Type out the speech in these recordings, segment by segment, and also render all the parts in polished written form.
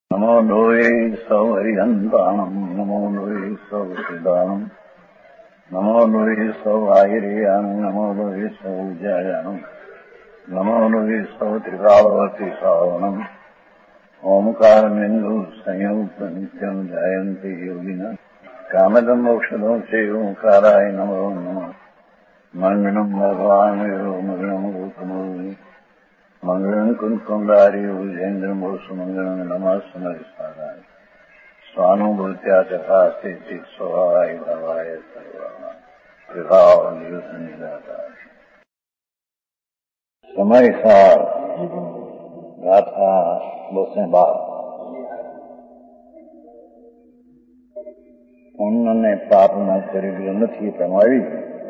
નમો લોહે સૌહરિહંતાણમ નમો લોહે સૌસિદાણમ નમો લોહે સૌઆયર્યાણમ નમો લોહે સૌજાયાણમ નમો લોહે સૌત્રિકાવતી સાવણમ ઓમકારમેન્દુ સંયુક્ત નિત્યમ જાયંતિ યોગિના કામદમ મોક્ષદો છે ઓંકારાય નમો નમઃ મંગળમ ભગવાન મંગળમ ગોતમો મંગળમ કુંકુંડારી ઉજેન્દ્રમ સુમંગળમ નમઃ સ્વાનુભૂત્યા તથા સ્થિતિ સ્વભાવાય ભાવાય સર્વા વિભાવ નિદાતા સમય સાર ગાથા 212 પુણ્ય ને પાપના પરિગ્રહ નથી પ્રમાવી.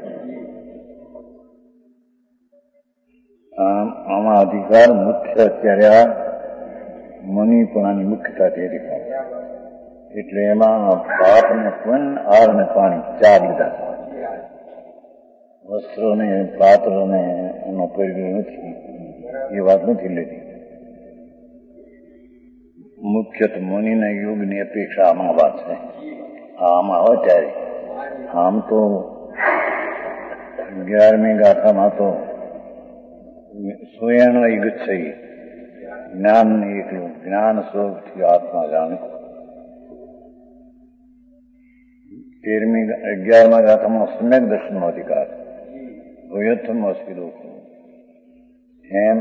આમાં અધિકાર મુખ્ય અત્યારે આ મનીપણાની મુખ્યતાથી અધિકાર એટલે એમાં પાપ ને પુણ્ય આર ને પાણી 4 લીધા. વસ્ત્ર ને પાત્ર ને એનો પરિગ્રહ નથી એ વાત નથી લીધી. મુખ્યત મુનિના યોગની અપેક્ષા આમાં વાત છે. આમાં હોય ત્યારે આમ તો 11મી ગાથામાં તો સ્વયં ગચ્છઈ જ્ઞાન એકલું જ્ઞાન સ્વરૂપથી આત્મા જાણે. 11મા ગાથામાં સમ્યક દર્શનનો અધિકાર ભૂયત્થમ અસ્મિદો એમ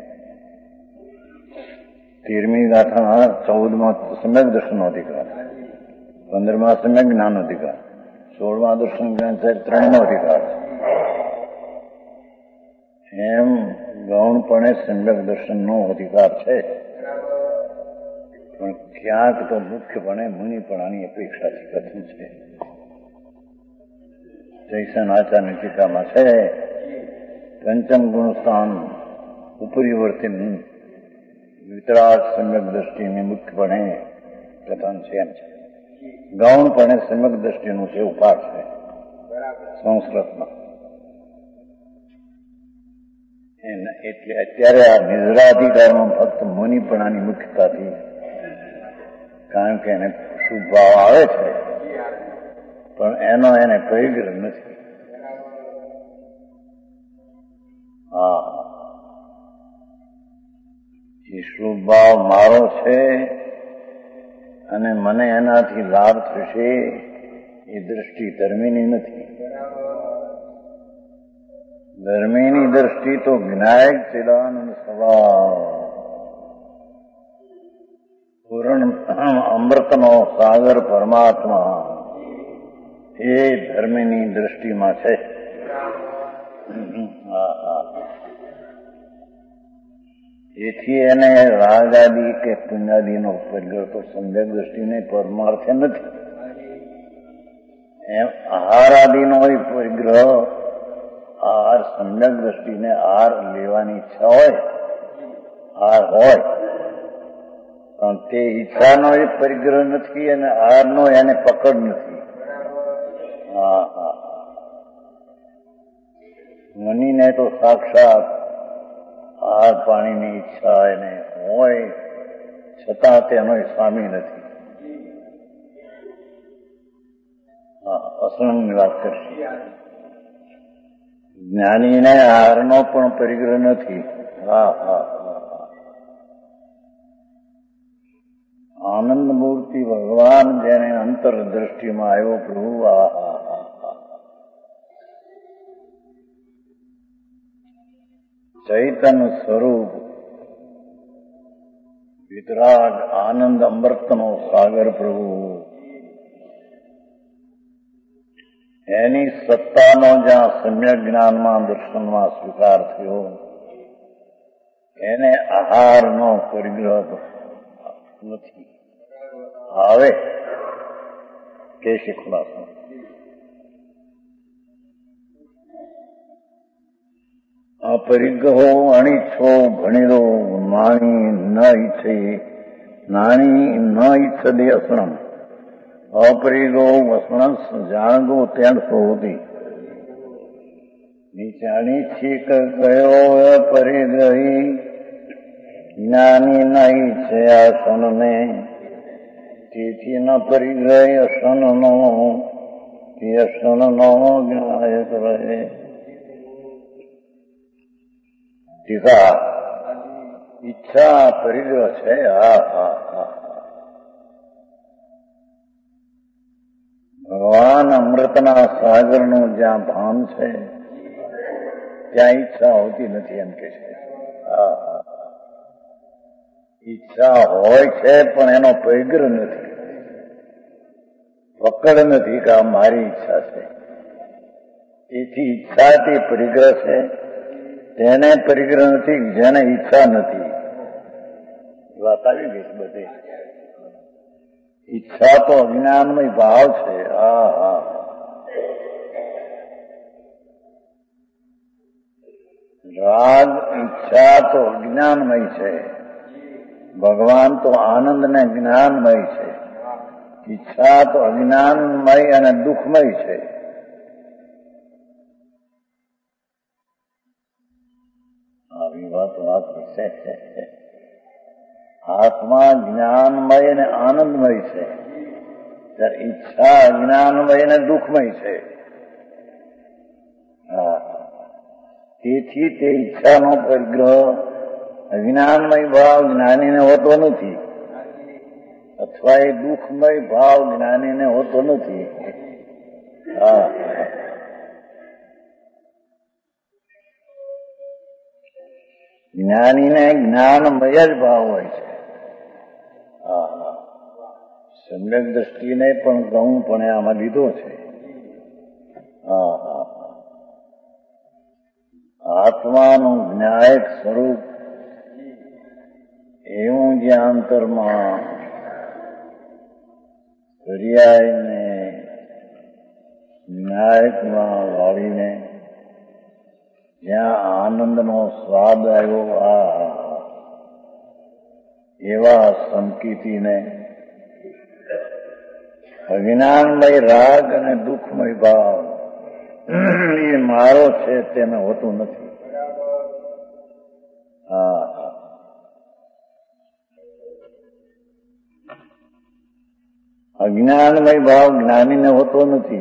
13મી ગાથામાં 14માં સમ્યક દર્શનનો અધિકાર 15માં સમ્યક જ્ઞાન અધિકાર 16માં દર્શન જ્ઞાન ચરિત્રનો અધિકાર એમ ગૌણપણે સમ્યક દર્શનનો અધિકાર છે. પણ ક્યાંક તો મુખ્યપણે મુનિપણાની અપેક્ષાથી કથન છે. જૈસન આચાર્યની ટીકામાં છે પંચમ ગુણસ્થાન ઉપરિવર્તિન વિતરાગ સમ્યક દ્રષ્ટિની મુખ્યપણે કથન છે એમ છે. ગૌણપણે સમ્યક દ્રષ્ટિનું છે ઉપાડ છે સંસ્કૃતમાં. એટલે અત્યારે આ નિદ્રાધિકારમાં ફક્ત મુનિપણાની મુખ્યતાથી, કારણ કે એને શુભ ભાવ આવે છે પણ એનો એને પરિગ્રહ નથી. હા, એ શુભ ભાવ મારો છે અને મને એનાથી લાભ થશે એ દ્રષ્ટિ ધર્મીની નથી. ધર્મીની દ્રષ્ટિ તો જ્ઞાયક ચિદાનંદ સ્વભાવ પૂર્ણ અમૃતનો સાગર પરમાત્મા એ ધર્મીની દ્રષ્ટિમાં છે. એથી એને રાગાદી કે પુણ્યાદિનો પરિગ્રહ તો સમ્યક દ્રષ્ટિને પરમાર્થે નથી. એમ આહારાદિનો પરિગ્રહ આહાર સમ્યક દ્રષ્ટિને આહાર લેવાની ઈચ્છા હોય, આહાર હોય પણ તે ઈચ્છાનો એ પરિગ્રહ નથી અને આહારનો એને પકડ નથી. મનીને તો સાક્ષાત આહાર પાણીની ઈચ્છા એને હોય છતાં તેનો સ્વામી નથી. અસંગની વાત કરશે. જ્ઞાનીને આહારનો પણ પરિગ્રહ નથી. આનંદ મૂર્તિ ભગવાન જેને અંતર દ્રષ્ટિમાં આવ્યો પ્રભુ. ચૈતન્ય સ્વરૂપ વિતરાગ આનંદ અમૃતનો સાગર પ્રભુ એની સત્તાનો જ્યાં સમ્યક જ્ઞાનમાં દર્શનમાં સ્વીકાર થયો એને આહારનો પરિગ્રહ નથી. આવે કે શીખવાડો અપરિગ્રહો અનિચ્છો ભણેલો નાણી ન ઈચ્છે નાણી ન ઈચ્છદે અસણમ અપરિગો વસણસ જાણગો તેણ સોતી નીચાણી છીક ગયો પરિગ્રહી જ્ઞાની નહીં છે આસનને તેથી ન પરિગ્રહ અસનનો તે અસનનો જ્ઞાયક રહે. ટીકા ઈચ્છા પરિગ્રહ છે. ભગવાન અમૃતના સાગરનું જ્યાં ભાન છે ત્યાં ઈચ્છા હોતી નથી એમ કે છે. ઈચ્છા હોય છે પણ એનો પરિગ્રહ નથી, પકડ નથી કે આ મારી ઈચ્છા છે. એથી ઈચ્છા તે પરિગ્રહ છે. તેને પરિગ્રહ નથી જેને ઈચ્છા નથી. વાત આવી ગઈ બધી. ઈચ્છા તો અજ્ઞાનમય ભાવ છે. રાગ ઈચ્છા તો અજ્ઞાનમય છે. ભગવાન તો આનંદ ને જ્ઞાનમય છે. ઈચ્છા તો અજ્ઞાનમય અને દુઃખમય છે. આવી વાત છે. આત્મા જ્ઞાનમય અને આનંદમય છે, ત્યારે ઈચ્છા અજ્ઞાનમય અને દુઃખમય છે. તેથી તે ઈચ્છાનો પરિગ્રહ અજ્ઞાનમય ભાવ જ્ઞાનીને હોતો નથી, અથવા એ દુઃખમય ભાવ જ્ઞાનીને હોતો નથી. જ્ઞાનીને જ્ઞાનમય જ ભાવ હોય છે. સમ્યક દ્રષ્ટિને પણ ગૌણપણે આમાં લીધો છે. આત્માનું જ્ઞાયક સ્વરૂપ એવું જ્યાં અંતરમાં પર્યાયને જ્ઞાયકમાં વાળીને જ્યાં આનંદનો સ્વાદ આવ્યો, એવા સંકિતિને અજ્ઞાનમય રાગ અને દુઃખમય ભાવ એ મારો છે તેને હોતું નથી. અજ્ઞાનમય ભાવ જ્ઞાનીને હોતો નથી.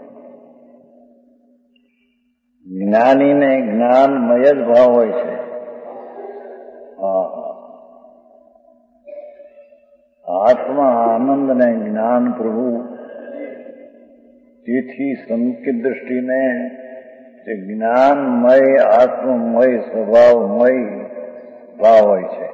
જ્ઞાનીને જ્ઞાનમય જ ભાવ હોય છે. આત્મા આનંદ ને જ્ઞાન પ્રભુ. તેથી સંકિત દ્રષ્ટિને તે જ્ઞાનમય આત્મમય સ્વભાવમય ભાવ હોય છે.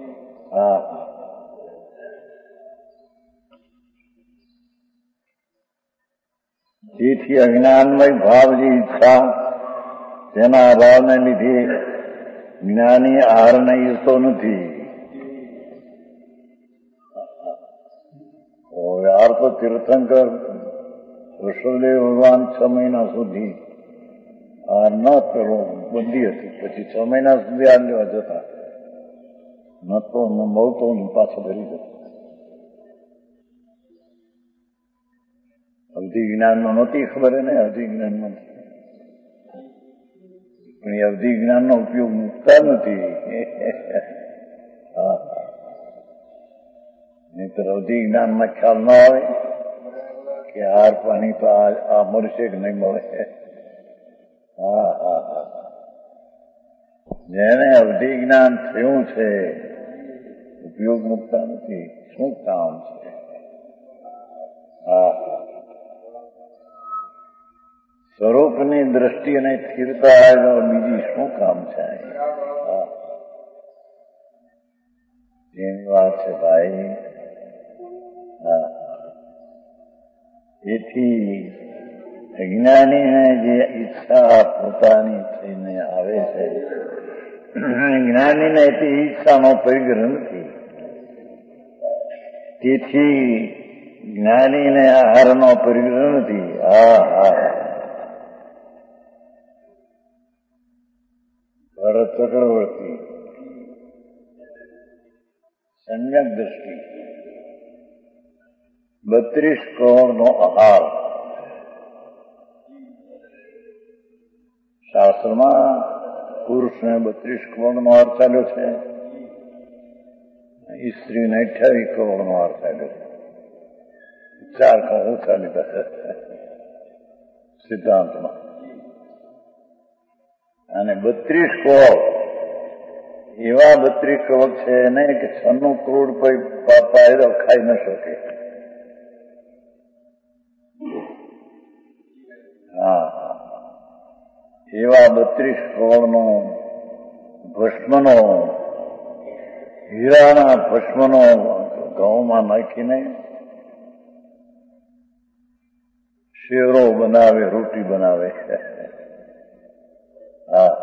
તેથી અજ્ઞાનમય ભાવ જે ઈચ્છા તેના અભાવને લીધે જ્ઞાની આહારને ઈચ્છતો નથી. યાર તો તીર્થંકર ઋષભદેવ ભગવાન 6 મહિના સુધી આ ન પેલો બંધી હતી. પછી 6 મહિના સુધી આ લેવા જતા ન તો મળતો પાછો ભરી જતો. અવધિ જ્ઞાનમાં નહોતી ખબર એને, અવધિ જ્ઞાનમાં પણ એ અવધિ જ્ઞાનનો ઉપયોગ મૂકતા નથી. નહીતર અવધિ જ્ઞાનમાં ખ્યાલ ના આવે કે હાર પાણી તો આ મળશે કે નહીં મળે. જેને અવધિ જ્ઞાન થયું છે ઉપયોગ મૂકતા નથી. શું કામ છે? સ્વરૂપની દ્રષ્ટિ અને સ્થિરતા આગળ બીજી શું કામ છે? એની વાત છે ભાઈ. એથી જ્ઞાનીને જે ઈચ્છા પોતાની થઈને આવે છે, જ્ઞાનીને તે ઈચ્છાનો પરિગ્રહ નથી. તેથી જ્ઞાનીને આહારનો પરિગ્રહ નથી. ભરત ચક્રવર્તી સમ્યક દ્રષ્ટિ 32 કરોડનો આહાર. શાસ્ત્રમાં પુરુષને 32 કરોડનો આહાર ચાલ્યો છે, સ્ત્રીને 28 કરોડનો આહાર ચાલ્યો છે. 4 કણ ઓછા લીધા સિદ્ધાંતમાં. અને 32 કરોડ એવા 32 કરોડ છે ને કે 96 કરોડ કોઈ પાયરો ખાઈ ન શકે. હા, એવા 32 કરોડનો ભસ્મનો, હીરાના ભસ્મનો ઘઉંમાં નાખીને શેરો બનાવે, રોટી બનાવે. હા,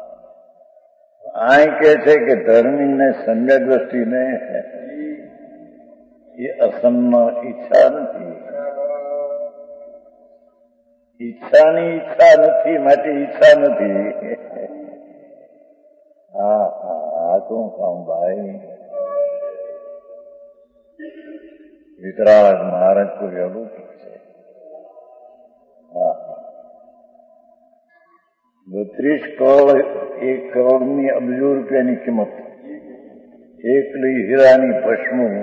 આ કે છે કે ધર્મીને સંજ્ઞા દ્રષ્ટિને એ અસન્ન ઈચ્છા નથી. ઈચ્છાની ઈચ્છા નથી, માટે ઈચ્છા નથી. હા હા, શું કામ ભાઈ? વિતરાગ મહારાજ કોઈ અલૌકિક છે. હા, 32 કરોડ, 1 કરોડની અબજો રૂપિયાની કિંમત. એકલી હીરાની ભસ્મું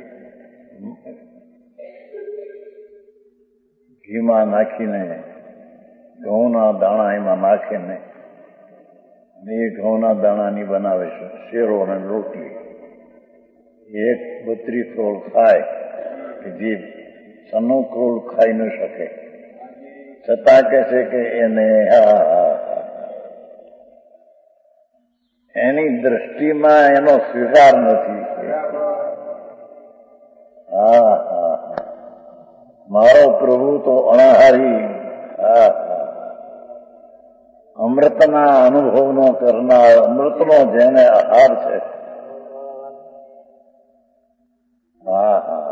ઘીમાં નાખીને, ઘઉંના દાણા એમાં નાખીને એ ઘઉંના દાણાની બનાવે છે શેરો અને રોટલી. 32 કરોડ ખાય કે જે 96 કરોડ ખાઈ ન શકે, છતાં કે છે કે એને એની દ્રષ્ટિમાં એનો સ્વીકાર નથી. હા હા, મારો પ્રભુ તો અણાહારી, અમૃતના અનુભવનો કરનાર, અમૃતનો જેને આહાર છે. હા હા,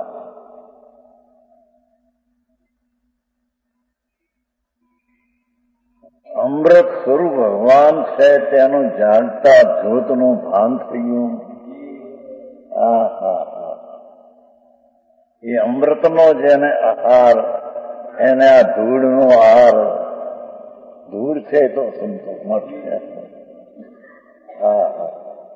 અમૃત સ્વરૂપ ભગવાન છે તેનું જાણતા જ્યોતનું ભાન થયું. હા હા હા, એ અમૃતનો જેને આહાર, એને આ ધૂળનો આહાર, ધૂળ છે તો સંતોષ મળશે. હા હા,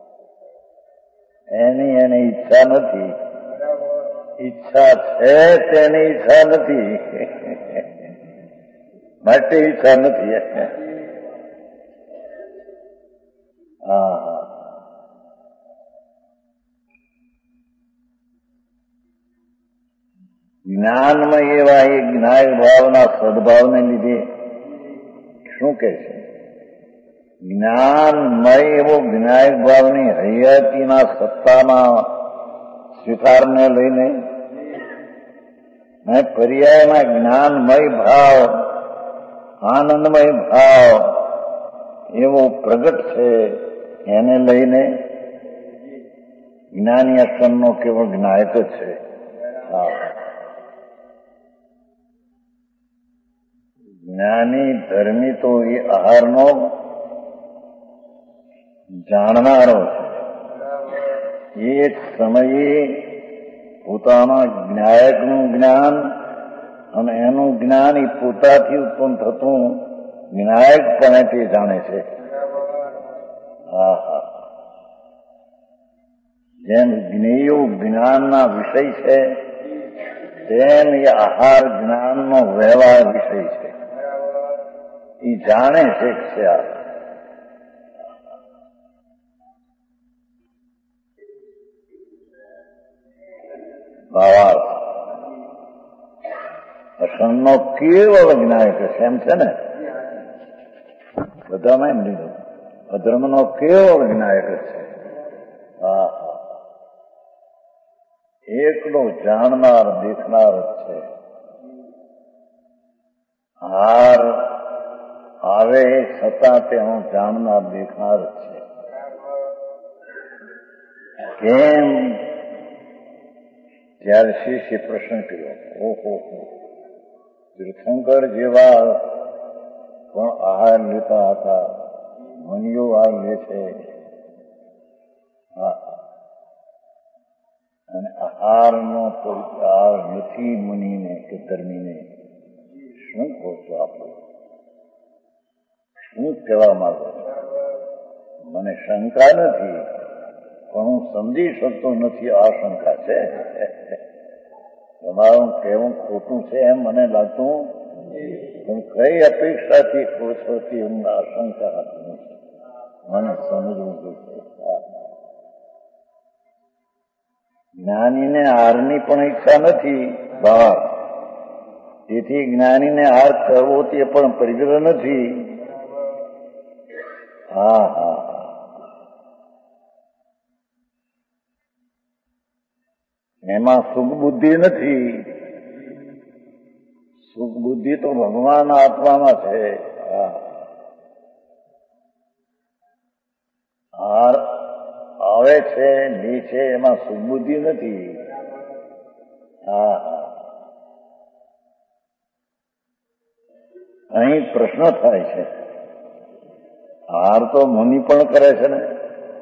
એની ઈચ્છા નથી. ઈચ્છા છે તેની ઈચ્છા નથી, માટે ઈચ્છા નથી. હા હા, જ્ઞાનમાં એવા એ જ્ઞાયક ભાવના સદભાવને લીધે શું કહે છે? જ્ઞાનમય એવો જ્ઞાયક ભાવની હૈયાતીના સત્તાના સ્વીકારને લઈને પર્યાયના જ્ઞાનમય ભાવ, આનંદમય ભાવ એવો પ્રગટ છે. એને લઈને જ્ઞાની અક્ષરનો કેવળ જ્ઞાયક જ છે. હા, જ્ઞાની ધર્મી તો એ આહારનો જાણનારો છે. એ સમયે પોતાના જ્ઞાયકનું જ્ઞાન અને એનું જ્ઞાન એ પોતાથી ઉત્પન્ન થતું જ્ઞાયકપણે તે જાણે છે. હા હા, જેમ જ્ઞેયો જ્ઞાનના વિષય છે, તેમ એ આહાર જ્ઞાનનો વ્યવહાર વિષય છે. એ જાણે છે આ. ભાવાર્થ અસનનો કેવળ જ્ઞાયક છે, એમ છે ને બધામાં એમ લીધું. અધર્મનો કેવળ જ્ઞાયક છે. હા હા, એકલો જાણનાર દેખનાર જ છે. હાર આવે છતાં તેનો જાણનાર દેખનાર જ છે. કેમ? ત્યારે શિષ્ય પ્રશ્ન કર્યો, ઓહો, તીર્થંકર જેવા પણ આહાર લેતા હતા, મુનિઓ આહાર લે છે. અને આહારનો આહાર નથી મુનિને કે ધર્મીને. શું કહો છો આપણે? શું કહેવા માંગો છો? મને શંકા નથી, પણ હું સમજી શકતો નથી. આ શંકા છે. તમારું કહેવું ખોટું છે એમ મને લાગતું પણ કઈ અપેક્ષાથી કહો છો તે હું આશંકા રાખું મને સમજવું જોઈએ. જ્ઞાનીને હારની પણ ઈચ્છા નથી બહાર, તેથી જ્ઞાનીને હાર કરવો તે પણ પરિગ્રહ નથી. હા હા, એમાં સુખ બુદ્ધિ નથી. સુખ બુદ્ધિ તો ભગવાન આત્મામાં છે. હાર આવે છે નીચે, એમાં સુખ બુદ્ધિ નથી. હા હા, અહીં પ્રશ્ન થાય છે. હાર તો મુનિ પણ કરે છે ને.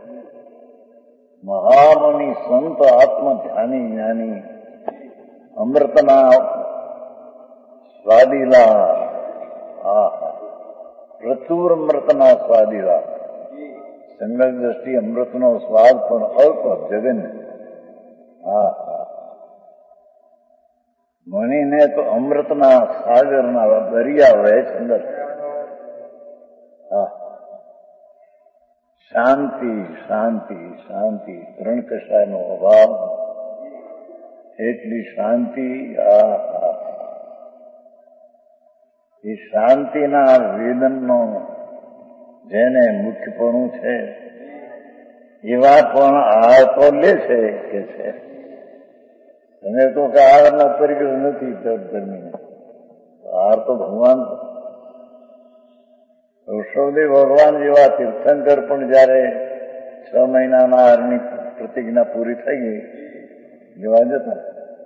મહામુનિ સંત આત્મ ધ્યાની જ્ઞાની અમૃતના સ્વાદીલા. હા, પ્રચુર અમૃતના સ્વાદીલા. સમ્યક દ્રષ્ટિ અમૃતનો સ્વાદ પણ અલ્પ જગન્ય. હા હા, મુનિને તો અમૃતના સાગરના દરિયા વહે છે અંદર. હા, શાંતિ શાંતિ શાંતિ, ત્રણ કશાયનો અભાવ, એટલી શાંતિ. એ શાંતિના વેદનનો જેને મુખ્યપણું છે એવા પણ આ તો લે છે કે છે તમે તો કે આહારના પરિગ્રહ નથી ધર્મીને. આહાર તો ભગવાન ઋષભદેવ ભગવાન જેવા તીર્થંકર પણ જયારે 6 મહિનાના હારની પ્રતિજ્ઞા પૂરી થઈ ગઈ જોવા જતા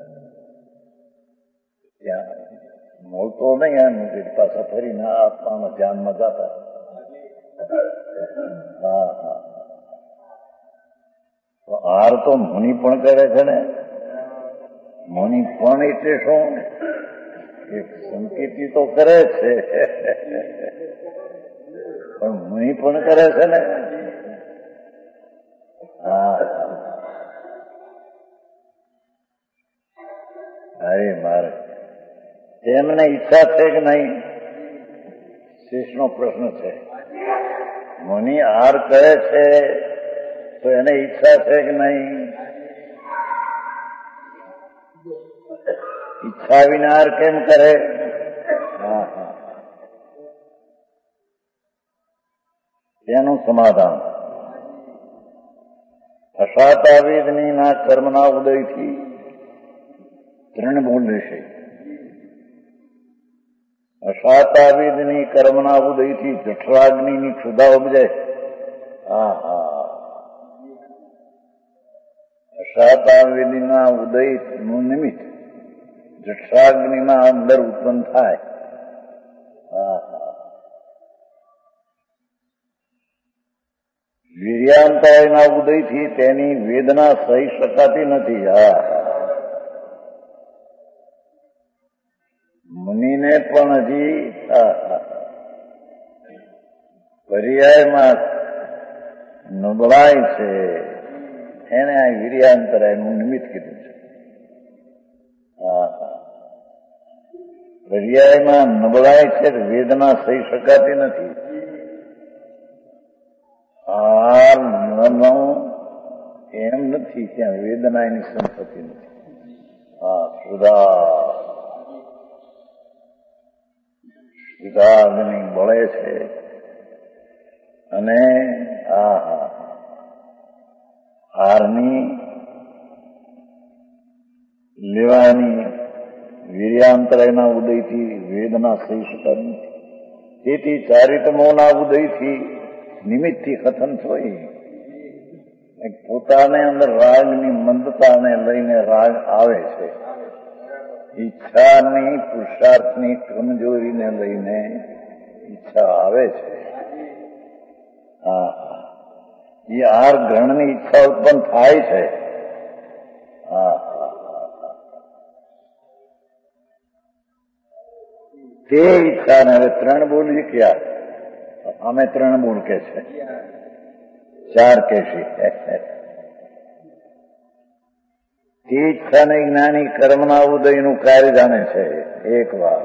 ત્યાં મળતો નહીં, એમ પાછા ફરીને આત્મામાં ધ્યાનમાં જતા. હા હા, તો હાર તો મુનિ પણ કરે છે ને. મુનિ પણ એટલે શું, એક સંકેતી તો કરે છે પણ મુનિ પણ કરે છે ને. હા, અરે મારે તેમને ઈચ્છા છે કે નહીં, શેષનો પ્રશ્ન છે. મુનિ હાર કરે છે તો એને ઈચ્છા છે કે નહીં? ઈચ્છા વિના હાર કેમ કરે? હા હા, તેનું સમાધાન અસાતાવેદની ના કર્મના ઉદયથી ત્રણ બોલ રહેશે. અસાતાવેદની કર્મના ઉદયથી જઠરાગ્નિની ક્ષુધા ઉપજે. હા હા, અસાતાવેદીના ઉદયનું નિમિત્ત જઠરાગ્નિના અંદર ઉત્પન્ન થાય. હા હા, વીર્યાંતના ઉદયથી તેની વેદના સહી શકાતી નથી. હા, મુનિને પણ હજી પર્યાયમાં નબળાઈ છે, એને આ વીર્યાંતરાયનું નિમિત્ત કીધું છે. હા હા, પર્યાયમાં નબળાઈ છે, વેદના સહી શકાતી નથી. એમ નથી, ત્યાં વેદના એની સંપત્તિ નથી. હા, સુધાગ્નિ બળે છે અને હારની લેવાની વીર્યાંતરાયના ઉદયથી વેદના સહી શકાતી નથી. તેથી ચારિતમોના ઉદયથી નિમિત્તથી કથન થઈ. પોતાને અંદર રાગની મંદતાને લઈને રાગ આવે છે, ઈચ્છાની પુરુષાર્થની કમજોરીને લઈને ઈચ્છા આવે છે. હા, એ હાર ગ્રહણની ઈચ્છા ઉત્પન્ન થાય છે. હા, તે ઈચ્છાને હવે ત્રણ બોલી ક્યાં, અમે ત્રણ બોલ કે છે, ચાર કે છે. તે ઈચ્છાને જ્ઞાની કર્મના ઉદયનું કાર્ય જાણે છે. એક વાત,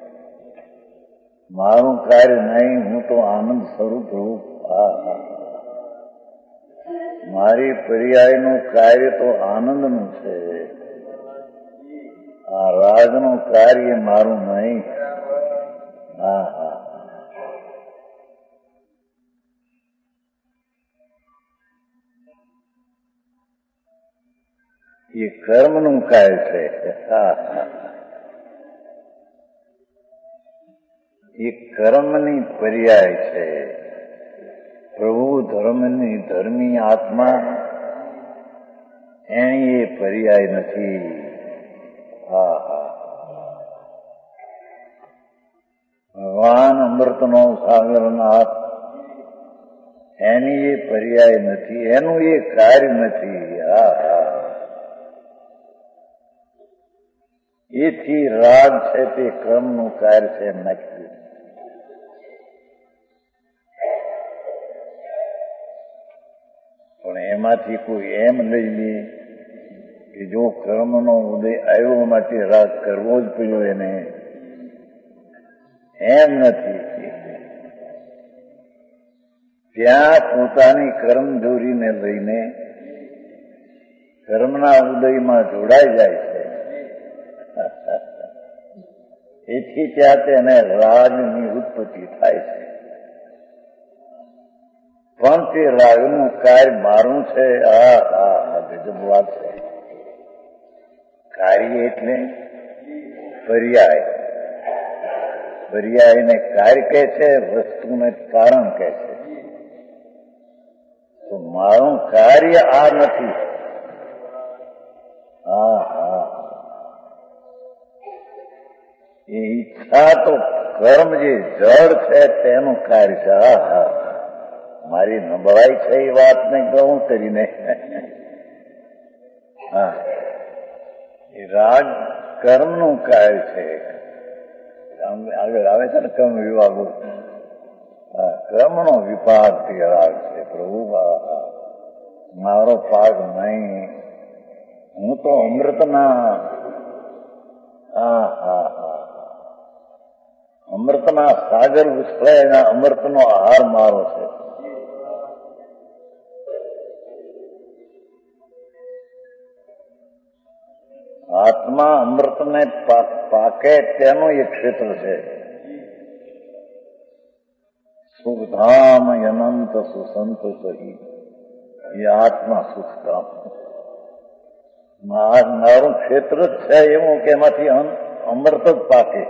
મારું કાર્ય નહીં, હું તો આનંદ સ્વરૂપ રૂપ. મારી પર્યાયનું કાર્ય તો આનંદનું છે. આ રાગનું કાર્ય મારું નહીં. એ કર્મનું કાર્ય છે. એ કર્મની પર્યાય છે. પ્રભુ ધર્મની ધર્મી આત્મા એની એ પર્યાય નથી. ભગવાન અમૃતનો સાગરનાથ એની એ પર્યાય નથી, એનું એ કાર્ય નથી. એથી રાગ છે તે કર્મનું કાર્ય છે નક્કી. પણ એમાંથી કોઈ એમ લઈ લે કે જો કર્મનો ઉદય આવ્યો માટે રાગ કરવો જ પડ્યો એને, એમ નથી. ત્યાં પોતાની કર્મજોરીને લઈને કર્મના ઉદયમાં જોડાઈ જાય છે. એથી ત્યાં તેને રાગની ઉત્પત્તિ થાય છે. પણ તે રાગનું કાર્ય મારું છે. ગજબ વાત છે. કાર્ય એટલે પર્યાય. પર્યાયને કાર્ય કહે છે, વસ્તુને કારણ કહે છે. તો મારું કાર્ય આ નથી. એ ઈચ્છા તો કર્મ જે જળ છે તેનું કાર્ય છે. મારી નબળાઈ છે એ વાતને કહું કરીને. એ રાગ કર્મનું કાર્ય છે. આગળ આવે છે ને કર્મ વિભાગો. કર્મનો વિભાગ તે રાગ છે. પ્રભુ મારો પાક નહીં, હું તો અમૃતના અમૃતના સાગર વિસ્ફળેના અમૃતનો આહાર મારો છે. આત્મા અમૃતને પાકે તેનું એક ક્ષેત્ર છે. સુખધામ અનંત સુસંત સહી, એ આત્મા સુખધામ મારું ક્ષેત્ર જ છે એવું કે એમાંથી અમૃત જ પાકે.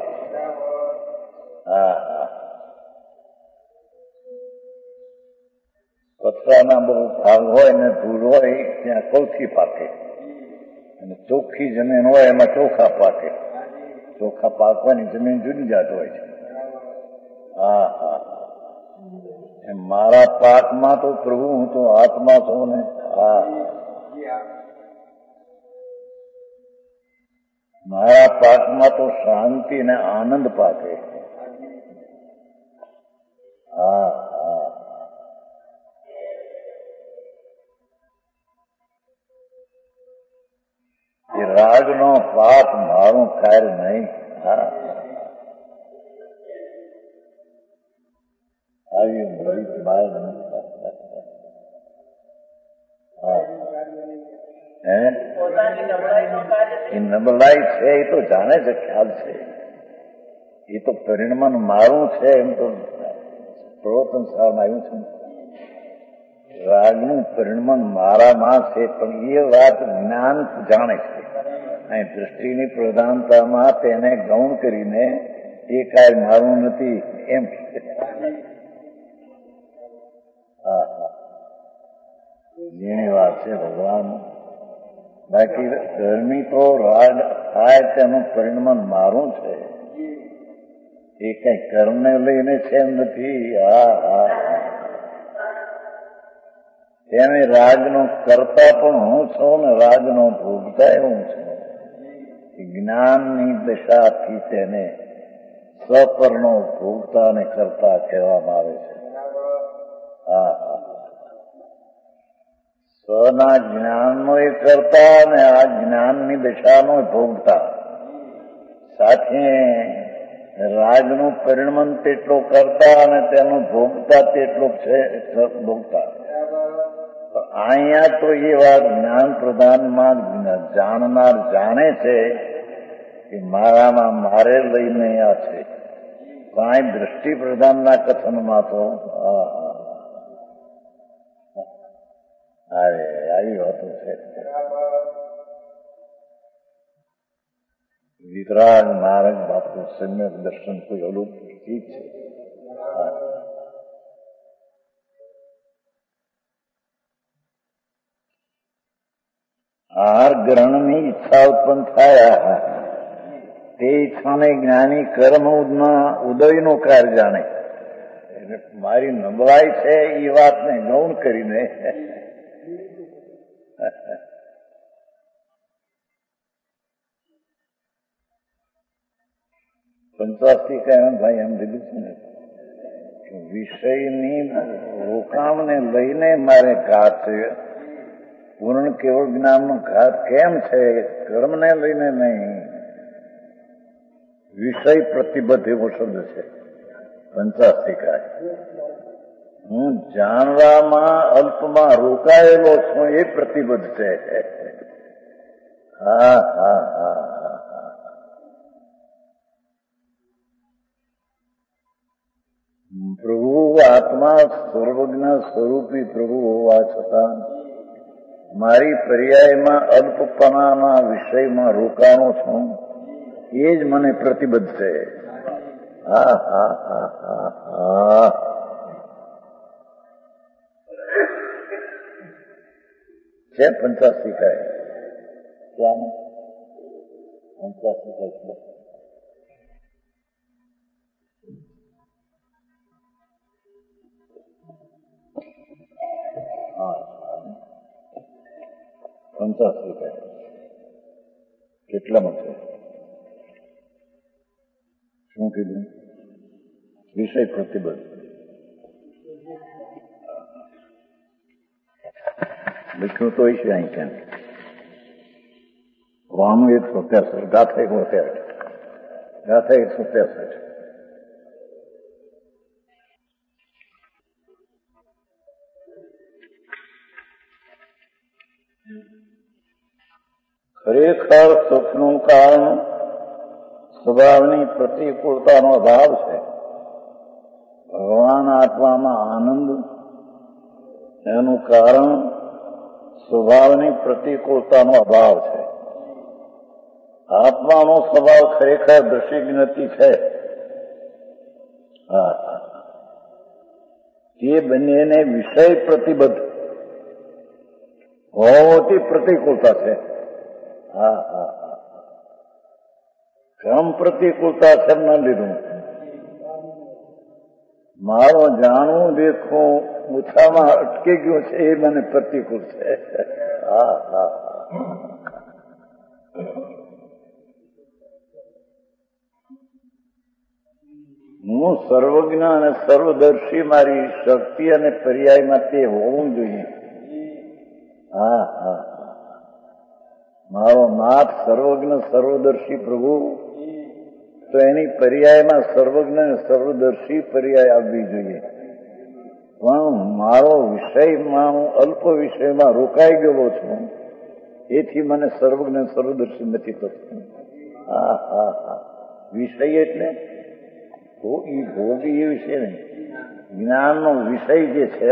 પથરાના બહુ ભાગ હોય ને ધૂળ હોય ત્યાં કૌથી પાકે, અને ચોખ્ખી જમીન હોય એમાં ચોખા પાકે. ચોખા પાકવાની જમીન જુદી જાત હોય છે. મારા પાકમાં તો પ્રભુ હું તો આત્મા છું ને. મારા પાકમાં તો શાંતિ ને આનંદ પાકે. એ રાગનો પાપ મારું કાર્ય નહીં. આવી મરી બહાર એ નબળાઈ છે એ તો જાણે છે, ખ્યાલ છે. એ તો પરિણામ મારું છે એમ તો પ્રવર્તન સારમાં આવ્યું છે. રાગનું પરિણામ મારામાં છે, પણ એ વાત જ્ઞાન જાણે છે. અહીં દ્રષ્ટિની પ્રધાનતામાં તેને ગૌણ કરીને એ કાંઈ મારું નથી એમ. જેની વાત છે ભગવાન. બાકી ધર્મી તો રાગ થાય તેનું પરિણામ મારું છે. એ કઈ કર્મને લઈને છે એમ નથી. તેને રાગનો કરતા પણ હું છું ને રાગનો ભોગતા હું છું. જ્ઞાનની દશાથી તેને સ્વપરનો ભોગતા અને કરતા કહેવામાં આવે છે. સ્વના જ્ઞાનનો એ કરતા અને આ જ્ઞાનની દશાનો ભોગતા. સાથે રાગનું પરિણમન તેટલો કરતા અને તેનો ભોગતા તેટલો છે ભોગતા. અહીંયા તો એ વાત જ્ઞાન પ્રધાનમાં જાણનાર જાણે છે કે મારામાં મારે લઈને આ છે. કાંઈ દ્રષ્ટિ પ્રધાનના કથનમાં તો અરે આવી વાતો છે. વિતરાગ માર્ગ બાપુ સમ્યક દર્શન કોઈ અલૌકિક ચીજ છે. આહાર ગ્રહણની ઈચ્છા ઉત્પન્ન થયા તે ઈચ્છાને જ્ઞાની કર્મના ઉદયનો કાર્ય જાણે. એટલે મારી નબળાઈ છે એ વાતને ગૌણ કરીને પંચાસી કાયમ ભાઈ એમ લીધું છે ને વિષયની રોકાણને લઈને મારે ઘાત છે. પૂર્ણ કેવળ જ્ઞાનનો ઘાત કેમ છે? કર્મને લઈને નહીં, વિષય પ્રતિબદ્ધ એવો શબ્દ છે પંચાસ્તિકાય. હું જાણવામાં અલ્પમાં રોકાયેલો છું એ પ્રતિબદ્ધ છે. હા હા હા હા. પ્રભુ આત્મા સર્વજ્ઞ સ્વરૂપી પ્રભુ હોવા છતાં મારી પર્યાયમાં અલ્પપણાના વિષયમાં રોકાણો છું એ જ મને પ્રતિબદ્ધ છે. હા હા હા હા હા. છે પંચાસ્તિકાય. ક્યાં પંચાસ્તિકાય છે? પંચાસ્તિકાય કેટલામાં છે? શું કીધું? વિષય પ્રતિબદ્ધ. લખ્યું તો છે અહીં ક્યાં? 163 ગાથા 163 ગાથા 163. ખરેખર સુખનું કારણ સ્વભાવની પ્રતિકૂળતાનો અભાવ છે. ભગવાન આત્મામાં આનંદ એનું કારણ સ્વભાવની પ્રતિકૂળતાનો અભાવ છે. આત્માનો સ્વભાવ ખરેખર દ્રષ્ટિજ્ઞતિ છે. હા, તે બંનેને વિષય પ્રતિબદ્ધ હોવાથી પ્રતિકૂળતા છે. હા હા હા. ક્રમ પ્રતિકૂળતા છે ન લીધું. મારો જાણવું દેખવું ઓછામાં અટકી ગયું છે એ મને પ્રતિકૂળ છે. હા હા. હું સર્વજ્ઞ અને સર્વદર્શી મારી શક્તિ અને પર્યાયમાં તે હોવું જોઈએ. હા હા. મારો નાથ સર્વજ્ઞ સર્વદર્શી પ્રભુ તો એની પર્યાયમાં સર્વજ્ઞ અને સર્વદર્શી પર્યાય આવવી જોઈએ. પણ મારો વિષયમાં હું અલ્પ વિષયમાં રોકાઈ ગયો છું એથી મને સર્વજ્ઞ સર્વદર્શી નથી થતું. હા હા હા. વિષય એટલે ભોગી એ વિષય નહીં, જ્ઞાનનો વિષય જે છે.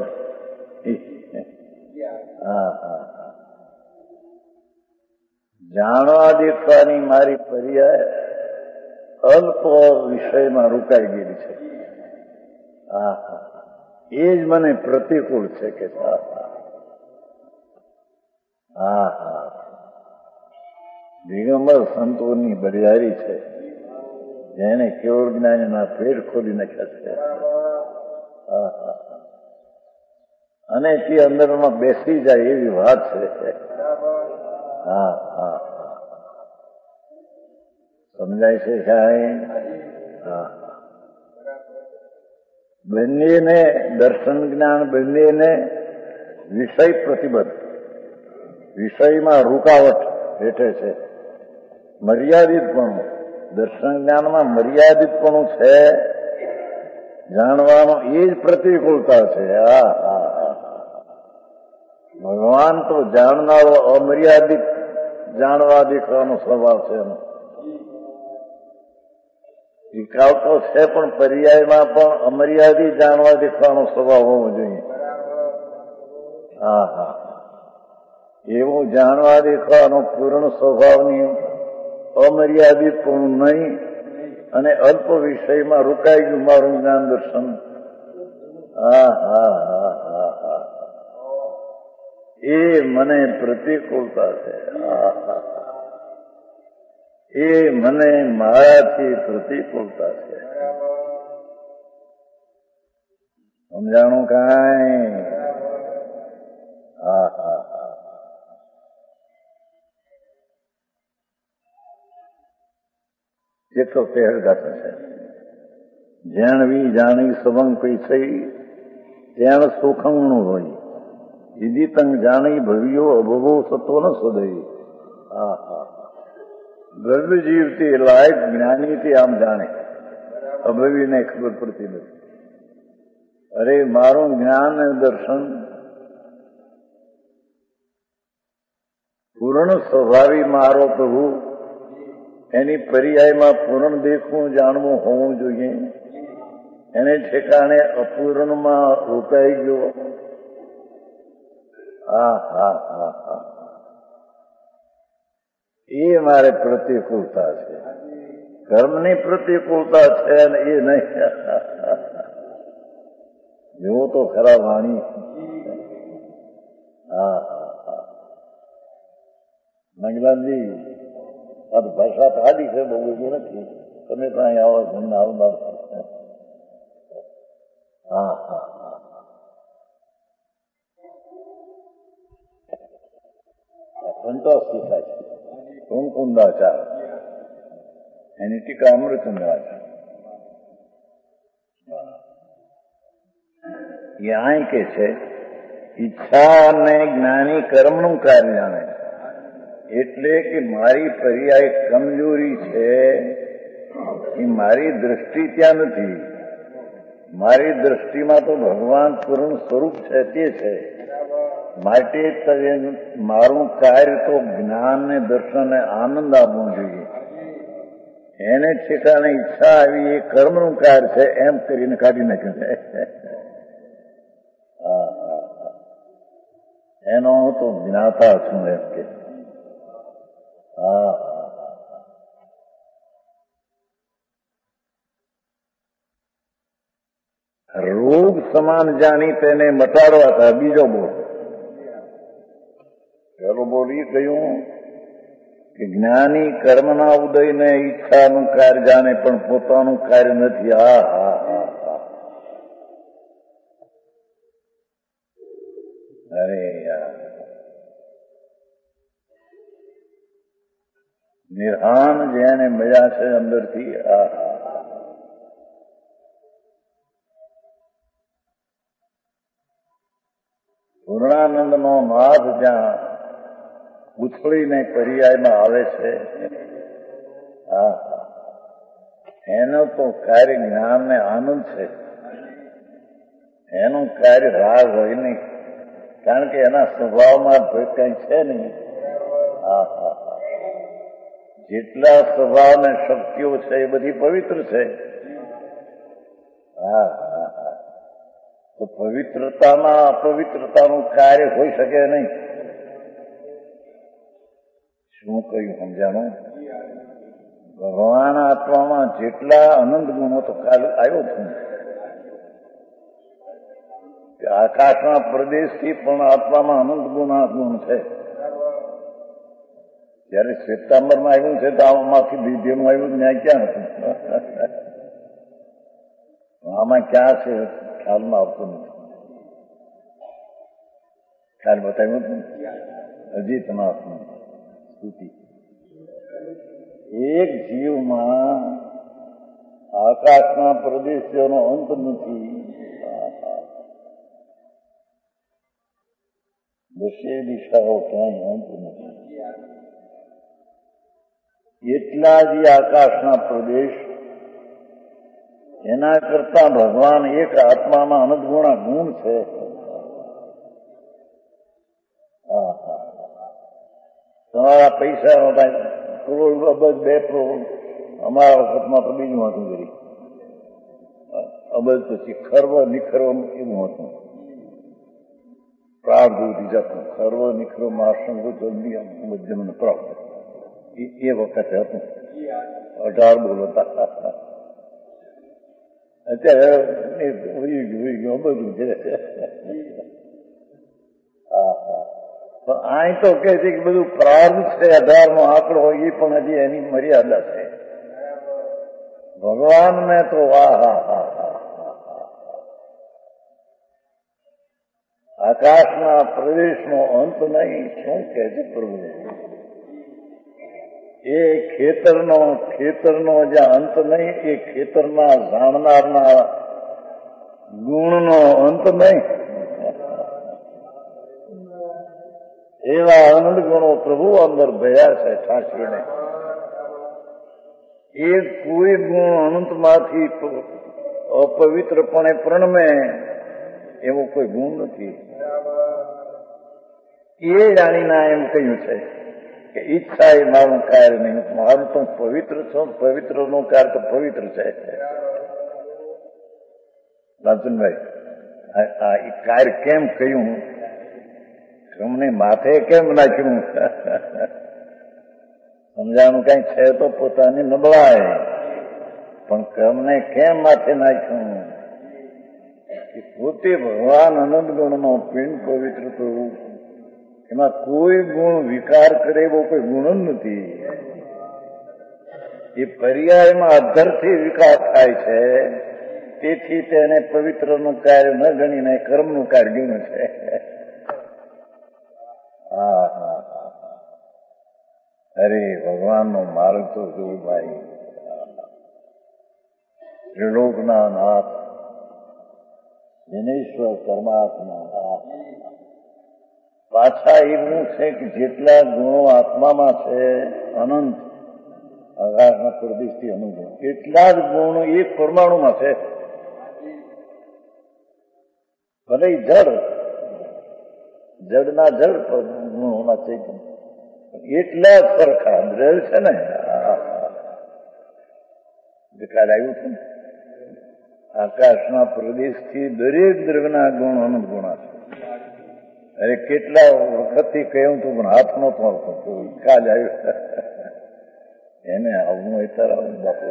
હા હા. જાણવા દેખવાની મારી પર્યાય અલ્પ વિષયમાં રોકાઈ ગયેલી છે. હા હા. એ જ મને પ્રતિકૂળ છે કે હા હા. દિગંબર સંતોની બરિયારી છે જેને કેવળ જ્ઞાનના પેટ ખોલી નાખ્યા છે. હા હા. અને તે અંદરમાં બેસી જાય એવી વાત છે. હા હા. સમજાય છે સાહેબ? હા. બંનેને દર્શન જ્ઞાન બંનેને વિષય પ્રતિબદ્ધ, વિષયમાં રૂકાવટ હેઠે છે. મર્યાદિતપણું, દર્શન જ્ઞાનમાં મર્યાદિતપણું છે, જાણવાનો એ જ પ્રતિકૂળતા છે. ભગવાન તો જાણનારો અમર્યાદિત જાણવા દેખવાનો સ્વભાવ છે એનો. વિકાવ તો છે પણ પર્યાયમાં પણ અમર્યાદિત જાણવા દેખવાનો સ્વભાવ હોવો જોઈએ. એવું જાણવા દેખવાનો પૂર્ણ સ્વભાવની અમર્યાદિત પણ નહીં અને અલ્પ વિષયમાં રોકાઈ ગયું મારું જ્ઞાન દર્શન. એ મને પ્રતિકૂળતા છે. એ મને મારાથી પ્રતિકૂળતા છે. સમજાણું કાંઈ? એ તો પહેરગાત છે. જાણવી જાણી સવંગ કોઈ થઈ ત્યાં સુખંગણું હોય. વિદિતંગ જાણી ભવ્યો અભવો સત્વ ન સદય. ગર્ભ જીવથી લાયક જ્ઞાનીથી આમ જાણે, અભવીને ખબર પડતી નથી. અરે મારું જ્ઞાન દર્શન પૂર્ણ સ્વભાવી મારો પ્રભુ, એની પર્યાયમાં પૂર્ણ દેખવું જાણવું હોવું જોઈએ. એને ઠેકાણે અપૂર્ણમાં રોકાઈ ગયો. એ મારે પ્રતિકૂળતા છે. કર્મની પ્રતિકૂળતા છે ને એ નહીં. જેવો તો ખરા વાણી. મંગલાજી, આ તો ભાષા તો આડી છે, બહુ બધું નથી. તમે તો અહીં આવો તમને આવનાર. સંતોષ શીખાય છે. કુંકુંદાચાર એની ટીકા અમૃતંદ્રા છે. એ અહીં કે છે ઈચ્છા અને જ્ઞાની કર્મનું કાર્ય જાણે. એટલે કે મારી પર્યાય કમજોરી છે, એ મારી દ્રષ્ટિ ત્યાં નથી. મારી દ્રષ્ટિમાં તો ભગવાન પૂર્ણ સ્વરૂપ છે તે છે. માટે મારું કાર્ય તો જ્ઞાન ને દર્શન ને આનંદ આપવું જોઈએ. એને ઠેકાણે ઈચ્છા આવી એ કર્મનું કાર્ય છે એમ કરીને કાઢી નાખ્યું છે. એનો હું તો જ્ઞાતા છું એમ કે. રોગ સમાન જાણી તેને મટાડવા હતા. બીજો બોલ, પેલો બોલ એ કહ્યું કે જ્ઞાની કર્મના ઉદયને ઈચ્છાનું કાર્ય જાણે પણ પોતાનું કાર્ય નથી. અરે યાર, નિર્હાન જેને મજા છે અંદરથી. પૂર્ણાનંદનો નાદ જ્યાં ઉછળીને પર્યાયમાં આવે છે, એનો તો કાર્ય જ્ઞાન ને આનંદ છે. એનું કાર્ય રાગ હોય નહીં, કારણ કે એના સ્વભાવમાં કઈ છે નહીં. જેટલા સ્વભાવ ને શક્તિઓ છે એ બધી પવિત્ર છે. તો પવિત્રતામાં અપવિત્રતાનું કાર્ય હોઈ શકે નહીં. શું કહ્યું સમજાણું? ભગવાન આત્મામાં જેટલા અનંત ગુણો તો કાલ આવ્યો છું. આકાશના પ્રદેશથી પણ આત્મામાં અનંત ગુણ છે. જયારે શ્વેતાંબરમાં આવ્યું છે તો આમાંથી વિધ્યનું આવ્યું, ન્યાય ક્યાં હતું? આમાં ક્યાં છે ખ્યાલમાં આવતું નથી. ખ્યાલ બતાવ્યું હતું અજીતનાથનું સ્તુતિ. એક જીવમાં આકાશના પ્રદેશોનો અંત નથી. દશે દિશાઓ ક્યાંય અંત નથી. એટલા જ આકાશના પ્રદેશ, એના કરતા ભગવાન એક આત્મામાં અનંતગુણા ગુણ છે. તમારા પૈસા કરોડ અબજ 2 કરોડ, અમારા વખતમાં તો બીજું હતું કરી અબજ, પછી ખર્વ નિખર્વ એવું હતું. પ્રાર્થ જતું ખર્વ નિખર્વ મહાસંગો જલ્દી જન્મ પ્રાપ્ત એ વખતે હતું. 18 બોલ હતા. અત્યારે બધું છે. પણ અહીં તો કે છે કે બધું પ્રાર્થ છે. 18નો આંકડો હોય એ પણ હજી એની મર્યાદા છે. ભગવાન ને તો આકાશના પ્રદેશનો અંત નહીં. શું કે છે પ્રભુ? એ ખેતરનો જ્યાં અંત નહીં, એ ખેતરના જાણનારના ગુણનો અંત નહીં. એવા આનંદ ગુણો પ્રભુ અંદર ભયા છે ઠાકીને. એ કોઈ ગુણ અનંતમાંથી અપવિત્રપણે પ્રણમે એવો કોઈ ગુણ નથી. એ જાણીને એમ કહ્યું છે કે ઈચ્છા એ મારું કાર્ય નહીં, મારું તો પવિત્ર છું, પવિત્રનું કાર્ય તો પવિત્ર છે. લાલચંદભાઈ, આ કાર્ય કેમ કહ્યું, તમને માથે કેમ નાખ્યું? સમજાણું કઈ છે તો પોતાની નબળાય, પણ ક્રમને કેમ માથે નાખ્યું? પોતે ભગવાન અનંત ગુણનો પિંડ પવિત્ર થવું, એમાં કોઈ ગુણ વિકાર કરે એવો કોઈ ગુણ જ નથી. એ પર્યાયમાં અધરથી વિકાર થાય છે, તેથી તેને પવિત્રનું કાર્ય ન ગણીને કર્મનું કાર્ય ગણ્યું છે. અરે ભગવાનનો માર્ગ તો જોવું ભાઈ. ત્રિલોકના નાથ દિનેશ્વર પરમાત્મા. પાછા એવું છે કે જેટલા ગુણો આત્મામાં છે અનંત, આકાશના પ્રદેશથી અનંત, એટલા જ ગુણો એક પરમાણુમાં છે. ભલે જડના જડ ગુણોના ચૈતન્ય એટલા જ સરખા દ્રવ્ય છે ને. કાલે આવ્યું છે ને, આકાશના પ્રદેશથી દરેક દ્રવ્યના ગુણ અનંત ગુણા છે. અરે કેટલા વખતથી કહ્યું તું પણ હાથ નહોતો આવતો. કાલે આવ્યું એને આવવું અત્યારે આવું બાપુ.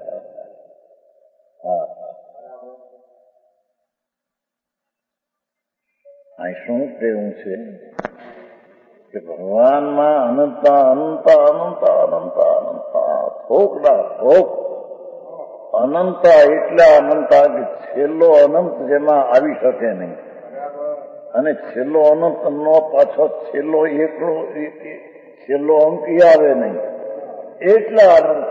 અહીં શું કહેવું છે કે ભગવાનમાં અનંતા અનંતા અનંતા અનંતા અનંતા થોકના થોક અનંતા એટલા અનંતા કે છેલ્લો અનંત જેમાં આવી શકે નહીં, અને છેલ્લો અનંત નો પાછો છેલ્લો એકલો છેલ્લો અંક આવે નહીં, એટલા અનંત.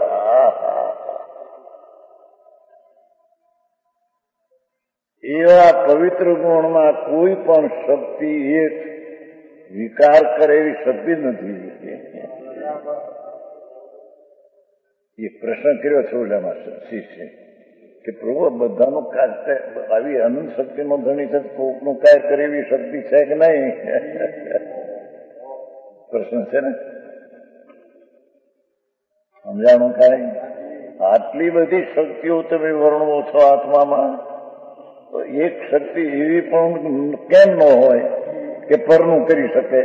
એવા પવિત્ર ગુણમાં કોઈ પણ શક્તિ એક વિકાર કરે એવી શક્તિ નથી. એ પ્રશ્ન કર્યો છે ઓલામાં શિષ્ય કે પ્રભુ બધાનું કાર્ય આવી અનંત શક્તિનો ધણી છે, કોકનું કાર્ય કરે એવી શક્તિ છે કે નહીં? પ્રશ્ન છે ને, સમજાણું કાંઈ? આટલી બધી શક્તિઓ તમે વર્ણવો છો આત્મામાં, તો એક શક્તિ એવી પણ કેમ ન હોય કે પરનું કરી શકે?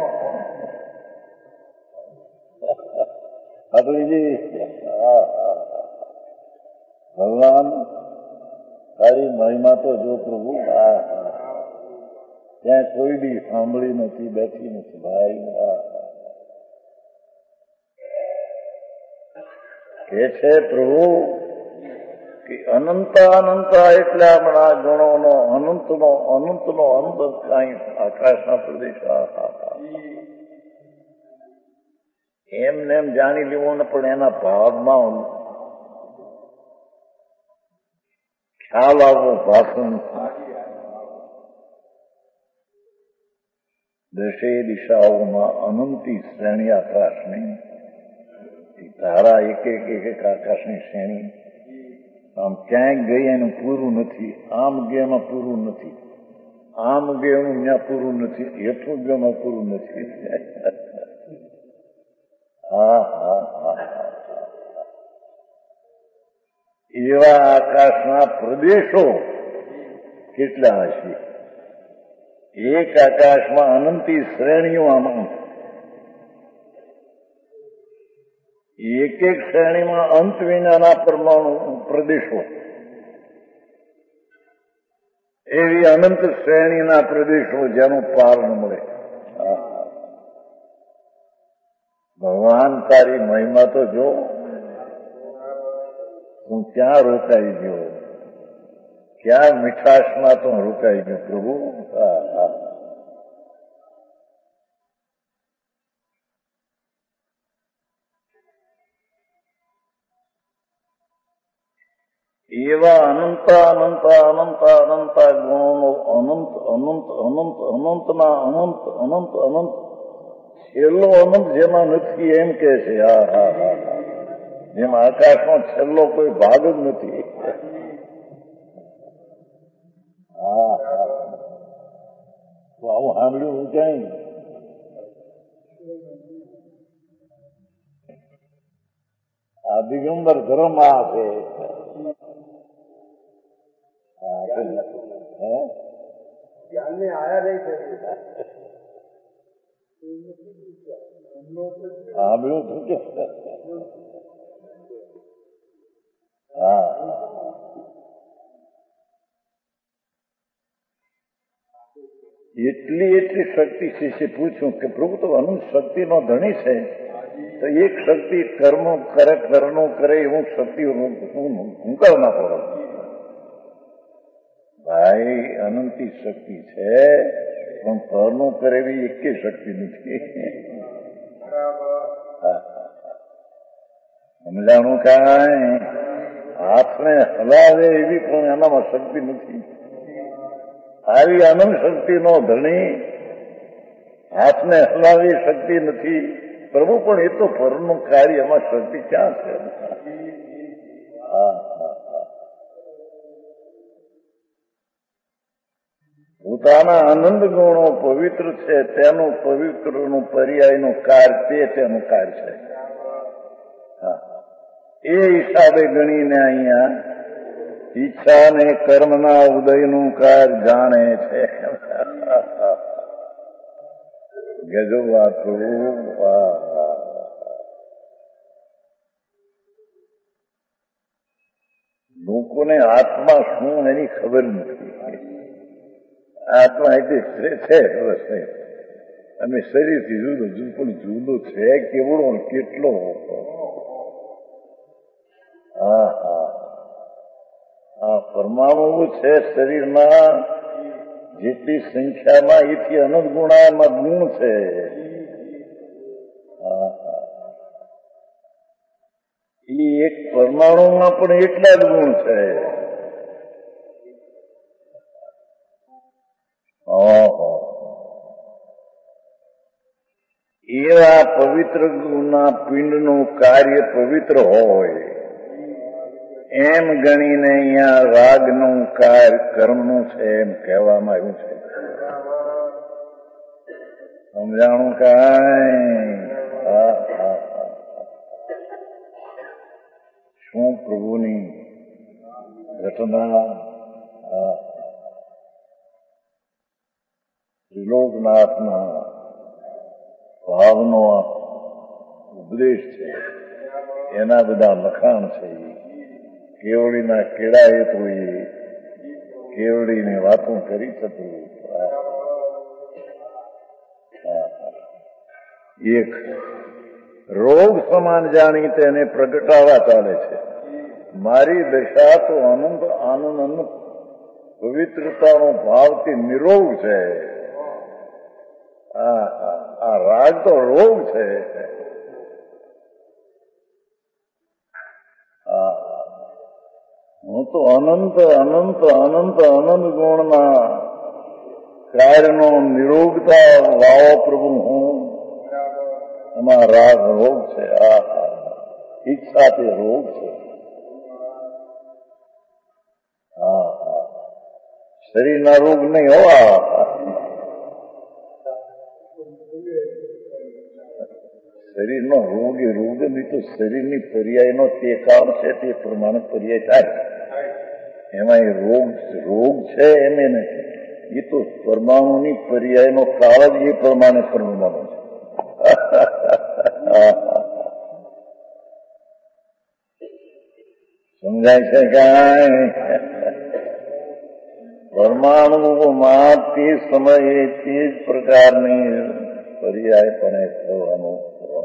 ભગવાન તારી મહિમા તો જો પ્રભુ, ત્યાં કોઈ દી સાંભળી નથી, બેઠી નથી ભાઈ. કે છે પ્રભુ કે અનંતા અનંતા એટલે આપણા ગુણોનો અનંતનો અંત કઈ આકાશના પ્રદેશ. એમને એમ જાણી લેવું ને, પણ એના ભાવમાં ખ્યાલ આવવો. ભાષણ દશે દિશાઓમાં અનંતી શ્રેણી આકાશની, તારા એક આકાશની શ્રેણી આમ ક્યાંક ગઈ એનું પૂરું નથી, આમ ગયા એમાં પૂરું નથી, આમ ગયા એનું ત્યાં પૂરું નથી, હેઠું ગયો એમાં પૂરું નથી. હા હા હા એવા આકાશના પ્રદેશો કેટલા હશે? એક આકાશમાં અનંતી શ્રેણીઓ, આમાં એક એક શ્રેણીમાં અંત વિનાના પરમાણુ પ્રદેશો, એવી અનંત શ્રેણીના પ્રદેશો જેનો પાર ન મળે. ભગવાન તારી મહિમા તો જો, હું ક્યાં રોકાઈ ગયો, ક્યાં મીઠાશમાં તો રોકાઈ ગયો પ્રભુ. એવા અનંત અનંત અનંત અનંત ગુણોનો અનંત અનંત અનંત અનંતના અનંત અનંત અનંત છેલ્લો અનંત જેમાં નથી એમ કે છે. હા હા હા હા જેમાં આકાશમાં છેલ્લો કોઈ ભાગ જ નથી. હા હા તો આવું સાંભળ્યું હું ક્યાંય? આ દિગંબર ધર્મ આ છે. જ્ઞાનને આયા નહીં છે. સાંભળ્યું તું કે? હા એટલી શક્તિ શિષ્ય પૂછ્યું કે પ્રભુ તો અનંત શક્તિનો ધણી છે, તો એક શક્તિ કર્મ કરે એવું શક્તિ હું કર ના પડો. ભાઈ અનંતી શક્તિ છે, પણ કર્મો કરે એવી એકે શક્તિ નથી. સમજાણું? કાંઈ હાથને હલાવે એવી પણ એનામાં શક્તિ નથી. આવી અનંત શક્તિનો ધણી હાથને હલાવી શક્તિ નથી. પ્રભુ પણ એ તો પરનું કાર્ય, એમાં શક્તિ ક્યાં છે? હા પોતાના આનંદ ગુણો પવિત્ર છે, તેનું પવિત્રનું પર્યાયનું કાર્ય તેનું કાર્ય છે. હા એ હિસાબે ગણીને અહીંયા ઈચ્છા ને કર્મના ઉદયનું કાર્ય જાણે છે. ગજબ વાત. લોકોને આત્મા શું એની ખબર નથી. આત્મા એટલે છે બસ, અને શરીરથી જુદો પણ જુદો છે કેવડો કેટલો. હા હા હા પરમાણુ છે શરીરમાં, જેટલી સંખ્યામાં એથી અનંત ગુણામાં ગુણ છે. હા હા એ એક પરમાણુમાં પણ એટલા જ ગુણ છે. એવા પવિત્ર ગુણના પિંડનું કાર્ય પવિત્ર હોય એમ ગણીને અહીંયા રાગનું કાર્ય કર્મનું છે એમ કહેવામાં આવ્યું છે. સમજાણું? કાંઈ? શું પ્રભુની ઘટના. ત્રિલોકનાથના ભાવનો ઉપદેશ છે, એના બધા લખાણ છે. કેવડીના કેળાએ તો એ કેવડીની વાતો કરી હતી. એક રોગ સમાન જાણી તેને પ્રગટાવા ચાલે છે. મારી દશા તો અનંત આનંદ પવિત્રતાનો ભાવથી નિરોગ છે. આ રાગ તો રોગ છે. હું તો અનંત અનંત અનંત અનંત ગુણના કાર્યનો નિરોગતા લાવો પ્રભુ હું એમાં રાગ રોગ છે. આ ઈચ્છા તે રોગ છે. હા શરીરના રોગ નહીં હોવા, શરીરનો રોગ એ રોગ નહીં તો શરીરની પર્યાયનો તે કાળ છે તે પ્રમાણે પર્યાય થાય. એમાં એ રોગ છે એને નથી, એ તો પરમાણુની પર્યાયનો કાળ જ એ પ્રમાણે પરમાણુ છે. સમજાય છે કાંઈ? પરમાણુમાં તે સમયે તે જ પ્રકારની પર્યાય પણ થવાનું,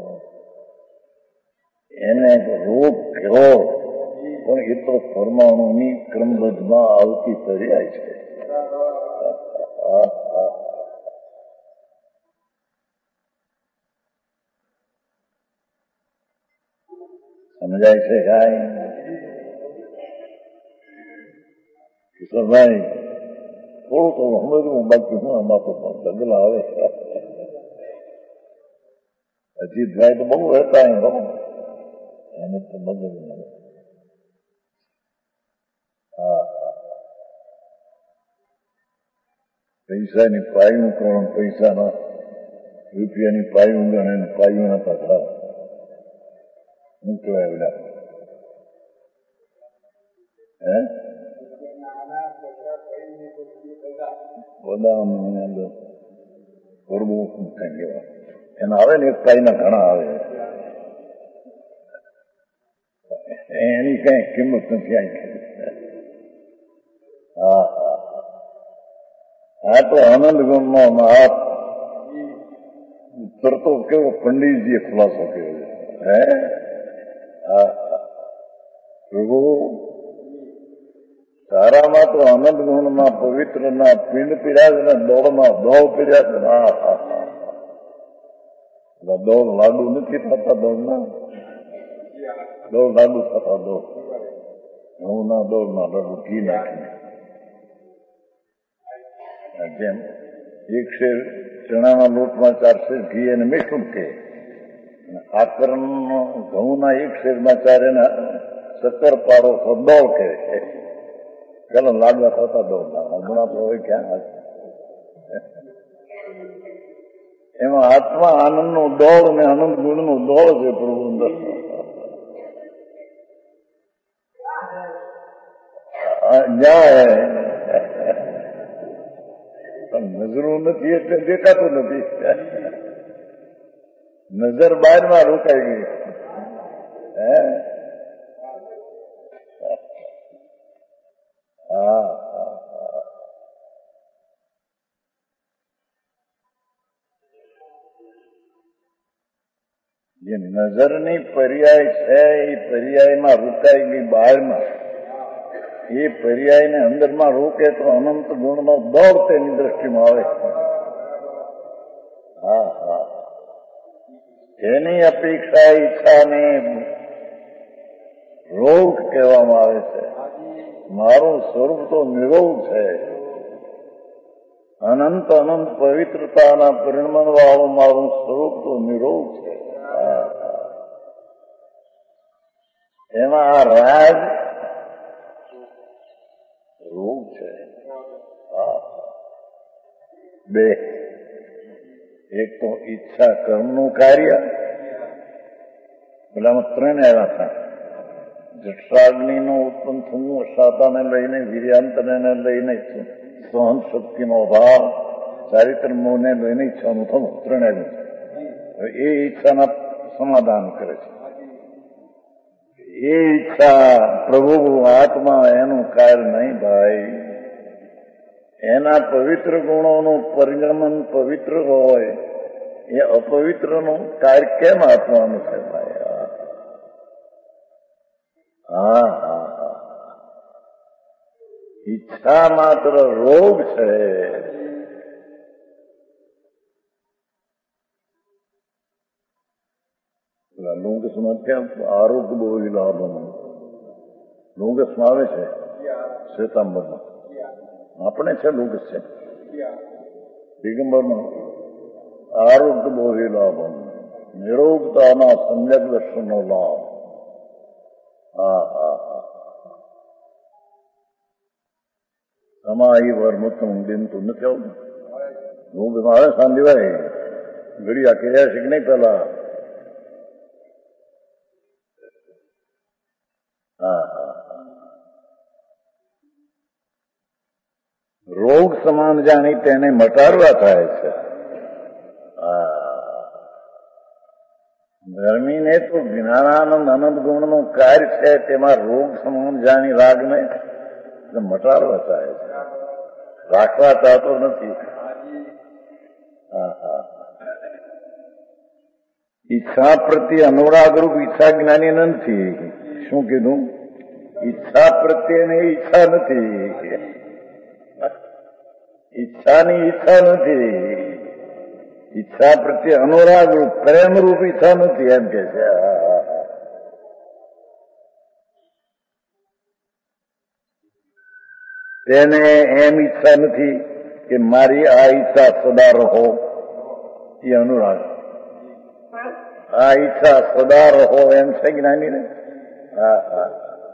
એને રોગ કહેવો પણ એ તો પરમાણુની ક્રમબદ્ધમાં આવતી પર્યાય છે. સમજાય છે કાંઈ? કિશોરભાઈ થોડું સમજવું, બાકી હું આમાં તો ઢગલા આવે. અજીતભાઈ તો બહુ હતા એને તો મગજ મળે. પૈસાની પાયું કોણ, પૈસાના રૂપિયાની પાયું ગણે, પાયુંના પાછા શું કહેવાય બધા બદામ કરવું કઈ કહેવાય એના આવે ને, એક પાઈના ઘણા આવે, એની કઈ કિંમત નથી આવી. આ તો આનંદ ગુણમાં મહાપ તરતો કેવો પંડિતજીએ ખુલાસો કર્યો છે. પ્રભુ તારામાં તો આનંદ ગુણના પવિત્રના પિંડ પીર્યા છે ને દોડમાં દોડ પીર્યા છે. દોડ લાડુ નથી થતા, દોડના દોડ લાડુ થતા, દોડ ઘઉંના દોડના લાડુ ઘી નાખીને. જેમ એક શેર ચણાના લોટમાં 4 શેર ઘી એને મીઠું કે, આકરણ ઘઉંના એક શેરમાં 4 એના શક્કર પારો તો દોડ કે. પેલા લાડવા થતા દોડના, હમણાં તો હવે ક્યાં. એમાં આત્મા આનંદનો દોડ ને આનંદ ગુણનો દોડ છે પ્રભુ અંદર. જાય નજરું નથી એટલે દેખાતું નથી. નજર બહારમાં રોકાઈ ગઈ. જે નજરની પર્યાય છે એ પર્યાયમાં રોકાઈ ગઈ બહારમાં, એ પર્યાયને અંદરમાં રોકે તો અનંત ગુણનો દોડ તેની દ્રષ્ટિમાં આવે. એની અપેક્ષા ઈચ્છાને રોગ કહેવામાં આવે છે. મારું સ્વરૂપ તો નિરોગ છે, અનંત અનંત પવિત્રતાના પરિણમન વાળું મારું સ્વરૂપ તો નિરોગ છે. એમાં આ રાગ રોગ છે. બે, એક તો ઈચ્છા કર્મનું કાર્ય, પેલામાં 3 આવ્યા હતા. જઠરાગ્નિનો ઉત્પન્ન થવું, શાતાને લઈને, વીર્યાંતને લઈને, સહન શક્તિનો અભાવ, ચારિત્ર મોહને લઈને ઈચ્છાનું થવું, 3 આવ્યું. એ ઈચ્છાના સમાધાન કરે છે. એ ઈચ્છા પ્રભુ આત્મા એનું કાર્ય નહીં ભાઈ. એના પવિત્ર ગુણોનું પરિણમન પવિત્ર હોય, એ અપવિત્રનું કાર્ય કેમ આપવાનું છે ભાઈ? ઈચ્છા માત્ર રોગ છે. લુંગસમાં ક્યાં આરોગ્ય બહુ લાભ લુંગસમાં આવે છે, શ્વેતાંબરમાં આપણે છે લુંગસ છે. દિગંબરનું આરોગ્ય બોધી લાભમ, નિરોગતાના સમ્યક દર્શનનો લાભ. હા હા હા. સમાઈ વર્મતું ઊંડીનતું નથી આવતું. હું મારે સાંજવાય ઘડી આ કર્યા છે કે નહીં પેલા. હા હા. રોગ સમાન જાણી તેને મટાડવા થાય છે. ધર્મીને તો જ્ઞાનાનંદ અનંત ગુણનું કાર્ય છે, તેમાં રોગ સમાન જાણી રાગને મટાડવા થાય છે, રાખવા ચાહતો નથી. ઈચ્છા પ્રત્યે અનુરાગરૂપ ઈચ્છા જ્ઞાની નથી. શું કીધું? ઈચ્છા પ્રત્યેની ઈચ્છા નથી, ઈચ્છાની ઈચ્છા નથી, ઈચ્છા પ્રત્યે અનુરાગરૂપ પ્રેમરૂપ ઈચ્છા નથી, એમ કે છે. તેને એમ ઈચ્છા નથી કે મારી આ ઈચ્છા સદા રહો, એ અનુરાગ. આ ઈચ્છા સદા રહો એમ છે જ્ઞાની ને. હા હા.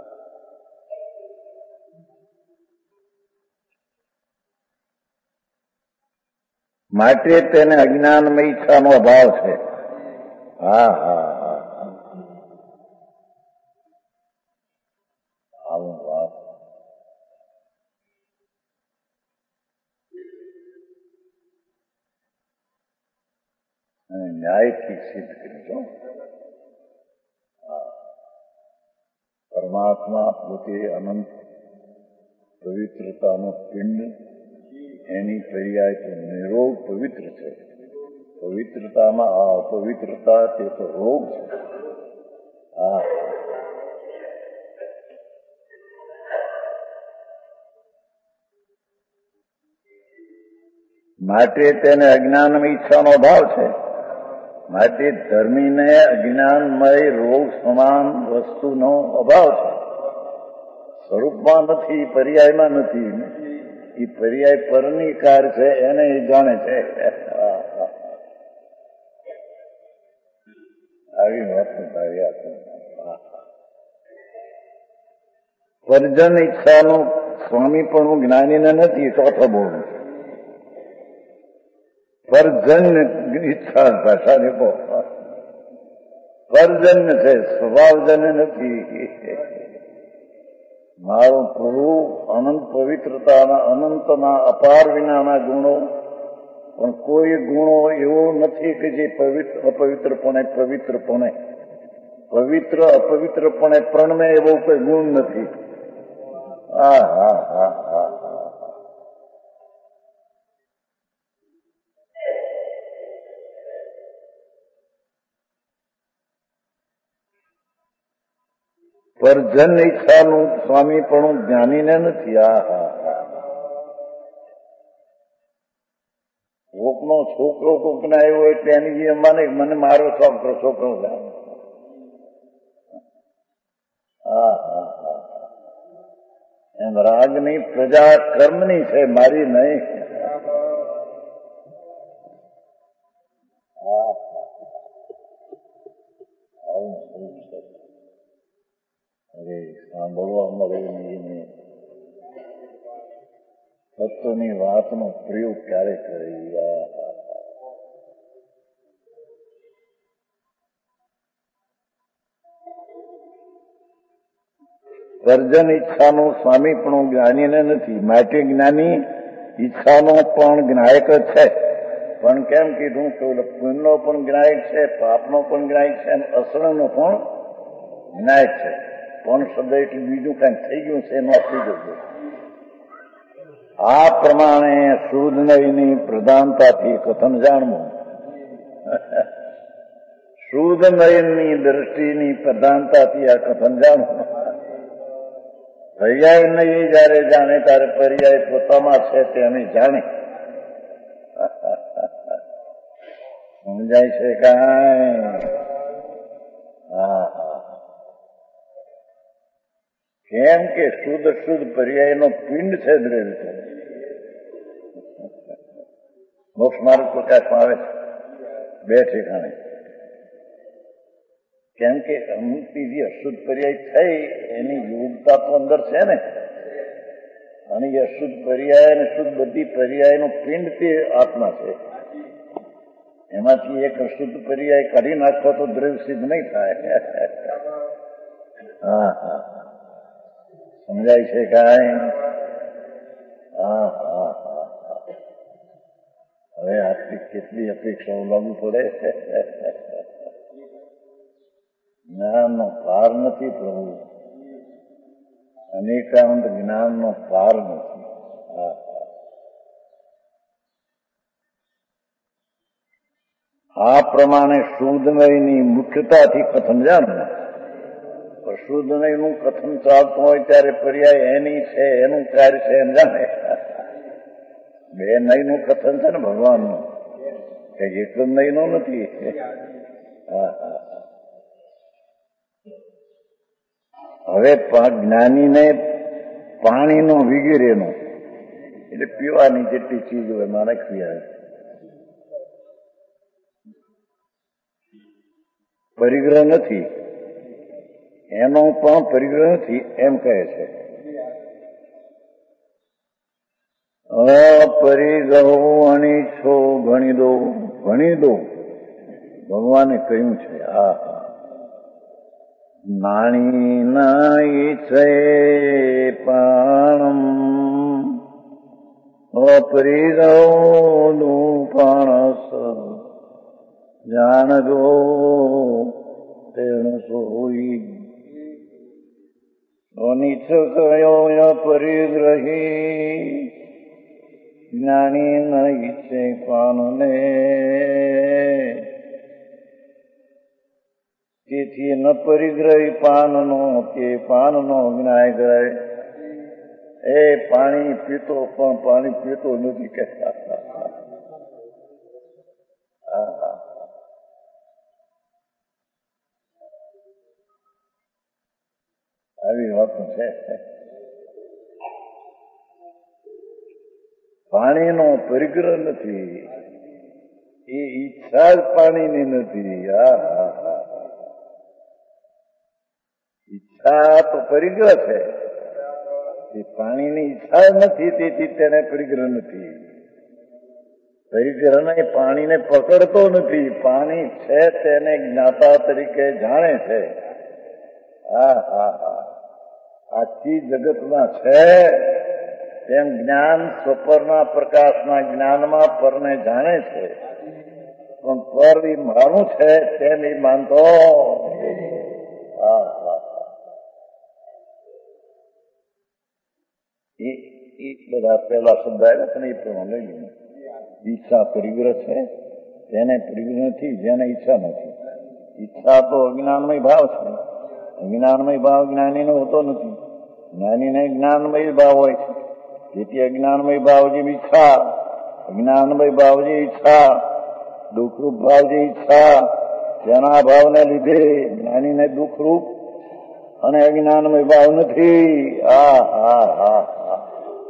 માટે તેને અજ્ઞાનમાં ઈચ્છાનો અભાવ છે. હા હા હા. આવું વાત ન્યાયથી સિદ્ધ કરીશું. પરમાત્મા પોતે અનંત પવિત્રતાનો પિંડ, એની પર્યાય તો નિરોગ પવિત્ર છે. પવિત્રતામાં આ અપવિત્રતા તે તો રોગ છે. હા. માટે તેને અજ્ઞાનમાં ઈચ્છાનો અભાવ છે. માટે ધર્મીને અજ્ઞાનમય રોગ સમાન વસ્તુનો અભાવ છે. સ્વરૂપમાં નથી, પર્યાયમાં નથી. એ પર્યાય પરની કાર છે, એને એ જાણે છે. આવી વાત પરજન ઈચ્છાનું સ્વામીપણું જ્ઞાનીને નથી. ચોથો બોલ પરજન્ય ઈચ્છા ભાષાને કહો. પરજન્ય છે, સ્વભાવજન્ય નથી. મારો પ્રભુ અનંત પવિત્રતાના અનંતના અપાર વિનાના ગુણો, પણ કોઈ ગુણો એવો નથી કે જે અપવિત્રપણે પવિત્રપણે પવિત્ર અપવિત્રપણે પ્રણમે એવો કોઈ ગુણ નથી. હા હા હા હા. પરજન ઈચ્છાનું સ્વામીપણું જ્ઞાનીને નથી. આ હા હા. કોકનો છોકરો કોકના આવ્યો એટલે એની જે માને મને મારો છોકરો છે. હા હા હા. એમ રાગની પ્રજા કર્મની છે, મારી નહીં. હા આવું સ્વરૂપ છે. અરે સાંભળવા મળે નહીં. તત્વની વાતનો પ્રયોગ ક્યારે કરે? સર્જન ઈચ્છાનું સ્વામીપણું જ્ઞાનીને નથી. માટે જ્ઞાની ઈચ્છાનો પણ જ્ઞાયક છે. પણ કેમ કીધું કે પુણ્યનો પણ જ્ઞાયક છે, પાપનો પણ જ્ઞાયક છે, અને અસરણનો પણ જ્ઞાયક છે. પણ શબ્દ એટલે બીજું કંઈક થઈ ગયું છે, એનું આપી જવું. આ પ્રમાણે શુદ્ધ નયની પ્રધાનતાથી કથન જાણવું. શુદ્ધ નયનની દ્રષ્ટિની પ્રધાનતાથી આ કથન જાણવું. પર્યાય નહીં જયારે જાણે ત્યારે પર્યાય પોતામાં છે તેને જાણે. સમજાય છે કાંઈ? હા હા. કેમ કે શુદ્ધ પર્યાયનો પિંડ છે દ્રવ્ય. મોક્ષ માર્ગ પ્રકાશમાં આવે છે બે ઠેકાણે. કેમ કે અમુક જે અશુદ્ધ પર્યાય થઈ એની યોગતા તો અંદર છે ને, અને એ અશુદ્ધ પર્યાય અને શુદ્ધ બધી પર્યાયનો પિંડ તે આત્મા છે. એમાંથી એક અશુદ્ધ પર્યાય કાઢી નાખો તો દ્રવ્ય સિદ્ધ નહીં થાય. હા હા, સમજાય છે કાંઈ? હા હા હા. હવે આટલી કેટલી અપેક્ષાઓ લાગુ પડે. જ્ઞાનનો પાર નથી પ્રભુ, અનેકાંત જ્ઞાનનો પાર નથી. આ પ્રમાણે શુદ્ધમયની મુખ્યતાથી કથન જાણવું. શુદ્ધમયનું કથન ચાલતું હોય ત્યારે પર્યાય એની છે, એનું કાર્ય છે એમ જાણે. બે નયનું કથન છે ને ભગવાનનું, એક જ નયનું નથી. હા હા. હવે જ્ઞાનીને પાણીનો વગેરેનો એટલે પીવાની જેટલી ચીજ હોય એમાં નાખવી આવે. પરિગ્રહ નથી, એનો પણ પરિગ્રહ નથી એમ કહે છે. અપરિગ્રહો અનિચ્છો ગણી દો, ગણી દો ભગવાને કહ્યું છે. હા હા. નાણી ના ઈચ્છે પાણમ અપરિગ્રહો પાણસ જાણજો તેણ સોઈ. અનિચ્છ કયો અપરિગ્રહી જ્ઞાની ન ઈચ્છે પાનને. તેથી ન પરિગ્રહી પાનનો કે પાનનો જ્ઞાય કરે. એ પાણી પીતો પણ પાણી પીતો નથી કહેતા. આવી વાતો છે. પાણીનો પરિગ્રહ નથી, એ ઈચ્છા જ પાણીની નથી. હા હા હા. ઈચ્છા તો પરિગ્રહ છે, એ પાણીની ઈચ્છા નથી, તેથી તેને પરિગ્રહ નથી. પરિગ્રહ ને પાણીને પકડતો નથી, પાણી છે તેને જ્ઞાતા તરીકે જાણે છે. હા હા હા. આખી જગતમાં છે તેમ જ્ઞાન સ્વપરના પ્રકાશના જ્ઞાનમાં પરને જાણે છે, પણ પર એ મારું છે તેમ એ માનતો. હા હા. એ બધા પેલા શબ્દ આવ્યા છે ને એ પ્રમાણે લઈ લઈએ. ઈચ્છા પરિગ્રહ છે, તેને પરિગ્રહ નથી જેને ઈચ્છા નથી. ઈચ્છા તો અજ્ઞાનમય ભાવ છે, અજ્ઞાનમય ભાવ જ્ઞાનીનો હોતો નથી. જ્ઞાનીને જ્ઞાનમય ભાવ હોય છે, જેથી અજ્ઞાનમય ભાવ જે ઈચ્છા, અજ્ઞાનમય ભાવ જે ઈચ્છા, દુઃખરૂપ ભાવ જે ઈચ્છા, તેના ભાવને લીધે જ્ઞાનીને દુઃખરૂપ અને અજ્ઞાનમય ભાવ નથી. હા હા હા હા.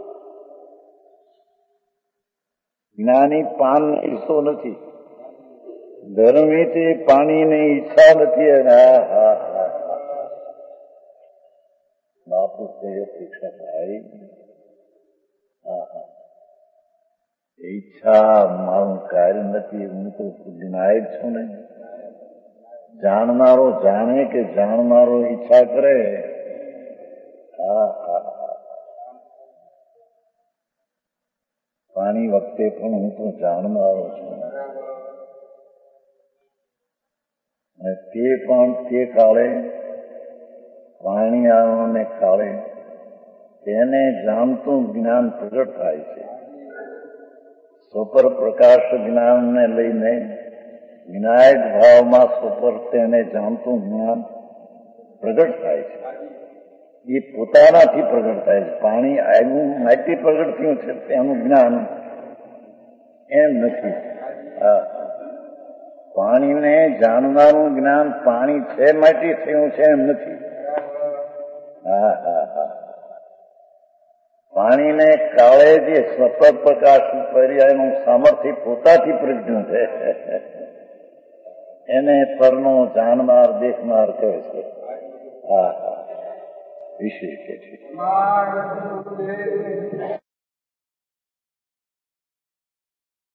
જ્ઞાની પાન ઈચ્છતો નથી, ધર્મી તે પાણીની ઈચ્છા નથી. હા હા હા હા. બાપુ તે અપેક્ષા થાય. હા હા. ઈચ્છા મારું કાર્ય નથી, હું તો જ્ઞાય જ છું ને. જાણનારો જાણે કે જાણનારો ઈચ્છા કરે. હા હા હા. પાણી વખતે પણ હું તો જાણનારો છું, અને તે પણ તે કાળે પાણી આવવાને કાળે તેને જાણતું જ્ઞાન પ્રગટ થાય છે. સ્વપર પ્રકાશ જ્ઞાનને લઈને વિનાયક ભાવમાં સ્વપર તેને જાણતું જ્ઞાન પ્રગટ થાય છે. એ પોતાનાથી પ્રગટ થાય છે. પાણી આવ્યું માહિતી પ્રગટ થયું છે તેનું જ્ઞાન એમ નથી. પાણીને જાણનારું જ્ઞાન પાણી છે માટી થયું છે એમ નથી. હા હા હા. પાણીને કાળે જે સતત પ્રકાશ કર્યા એનું સામર્થ્ય પોતાથી પ્રજ્ઞું છે. એને પરનો જાનમાર દેખનાર કહે છે. હા હા વિશેષ કે છે.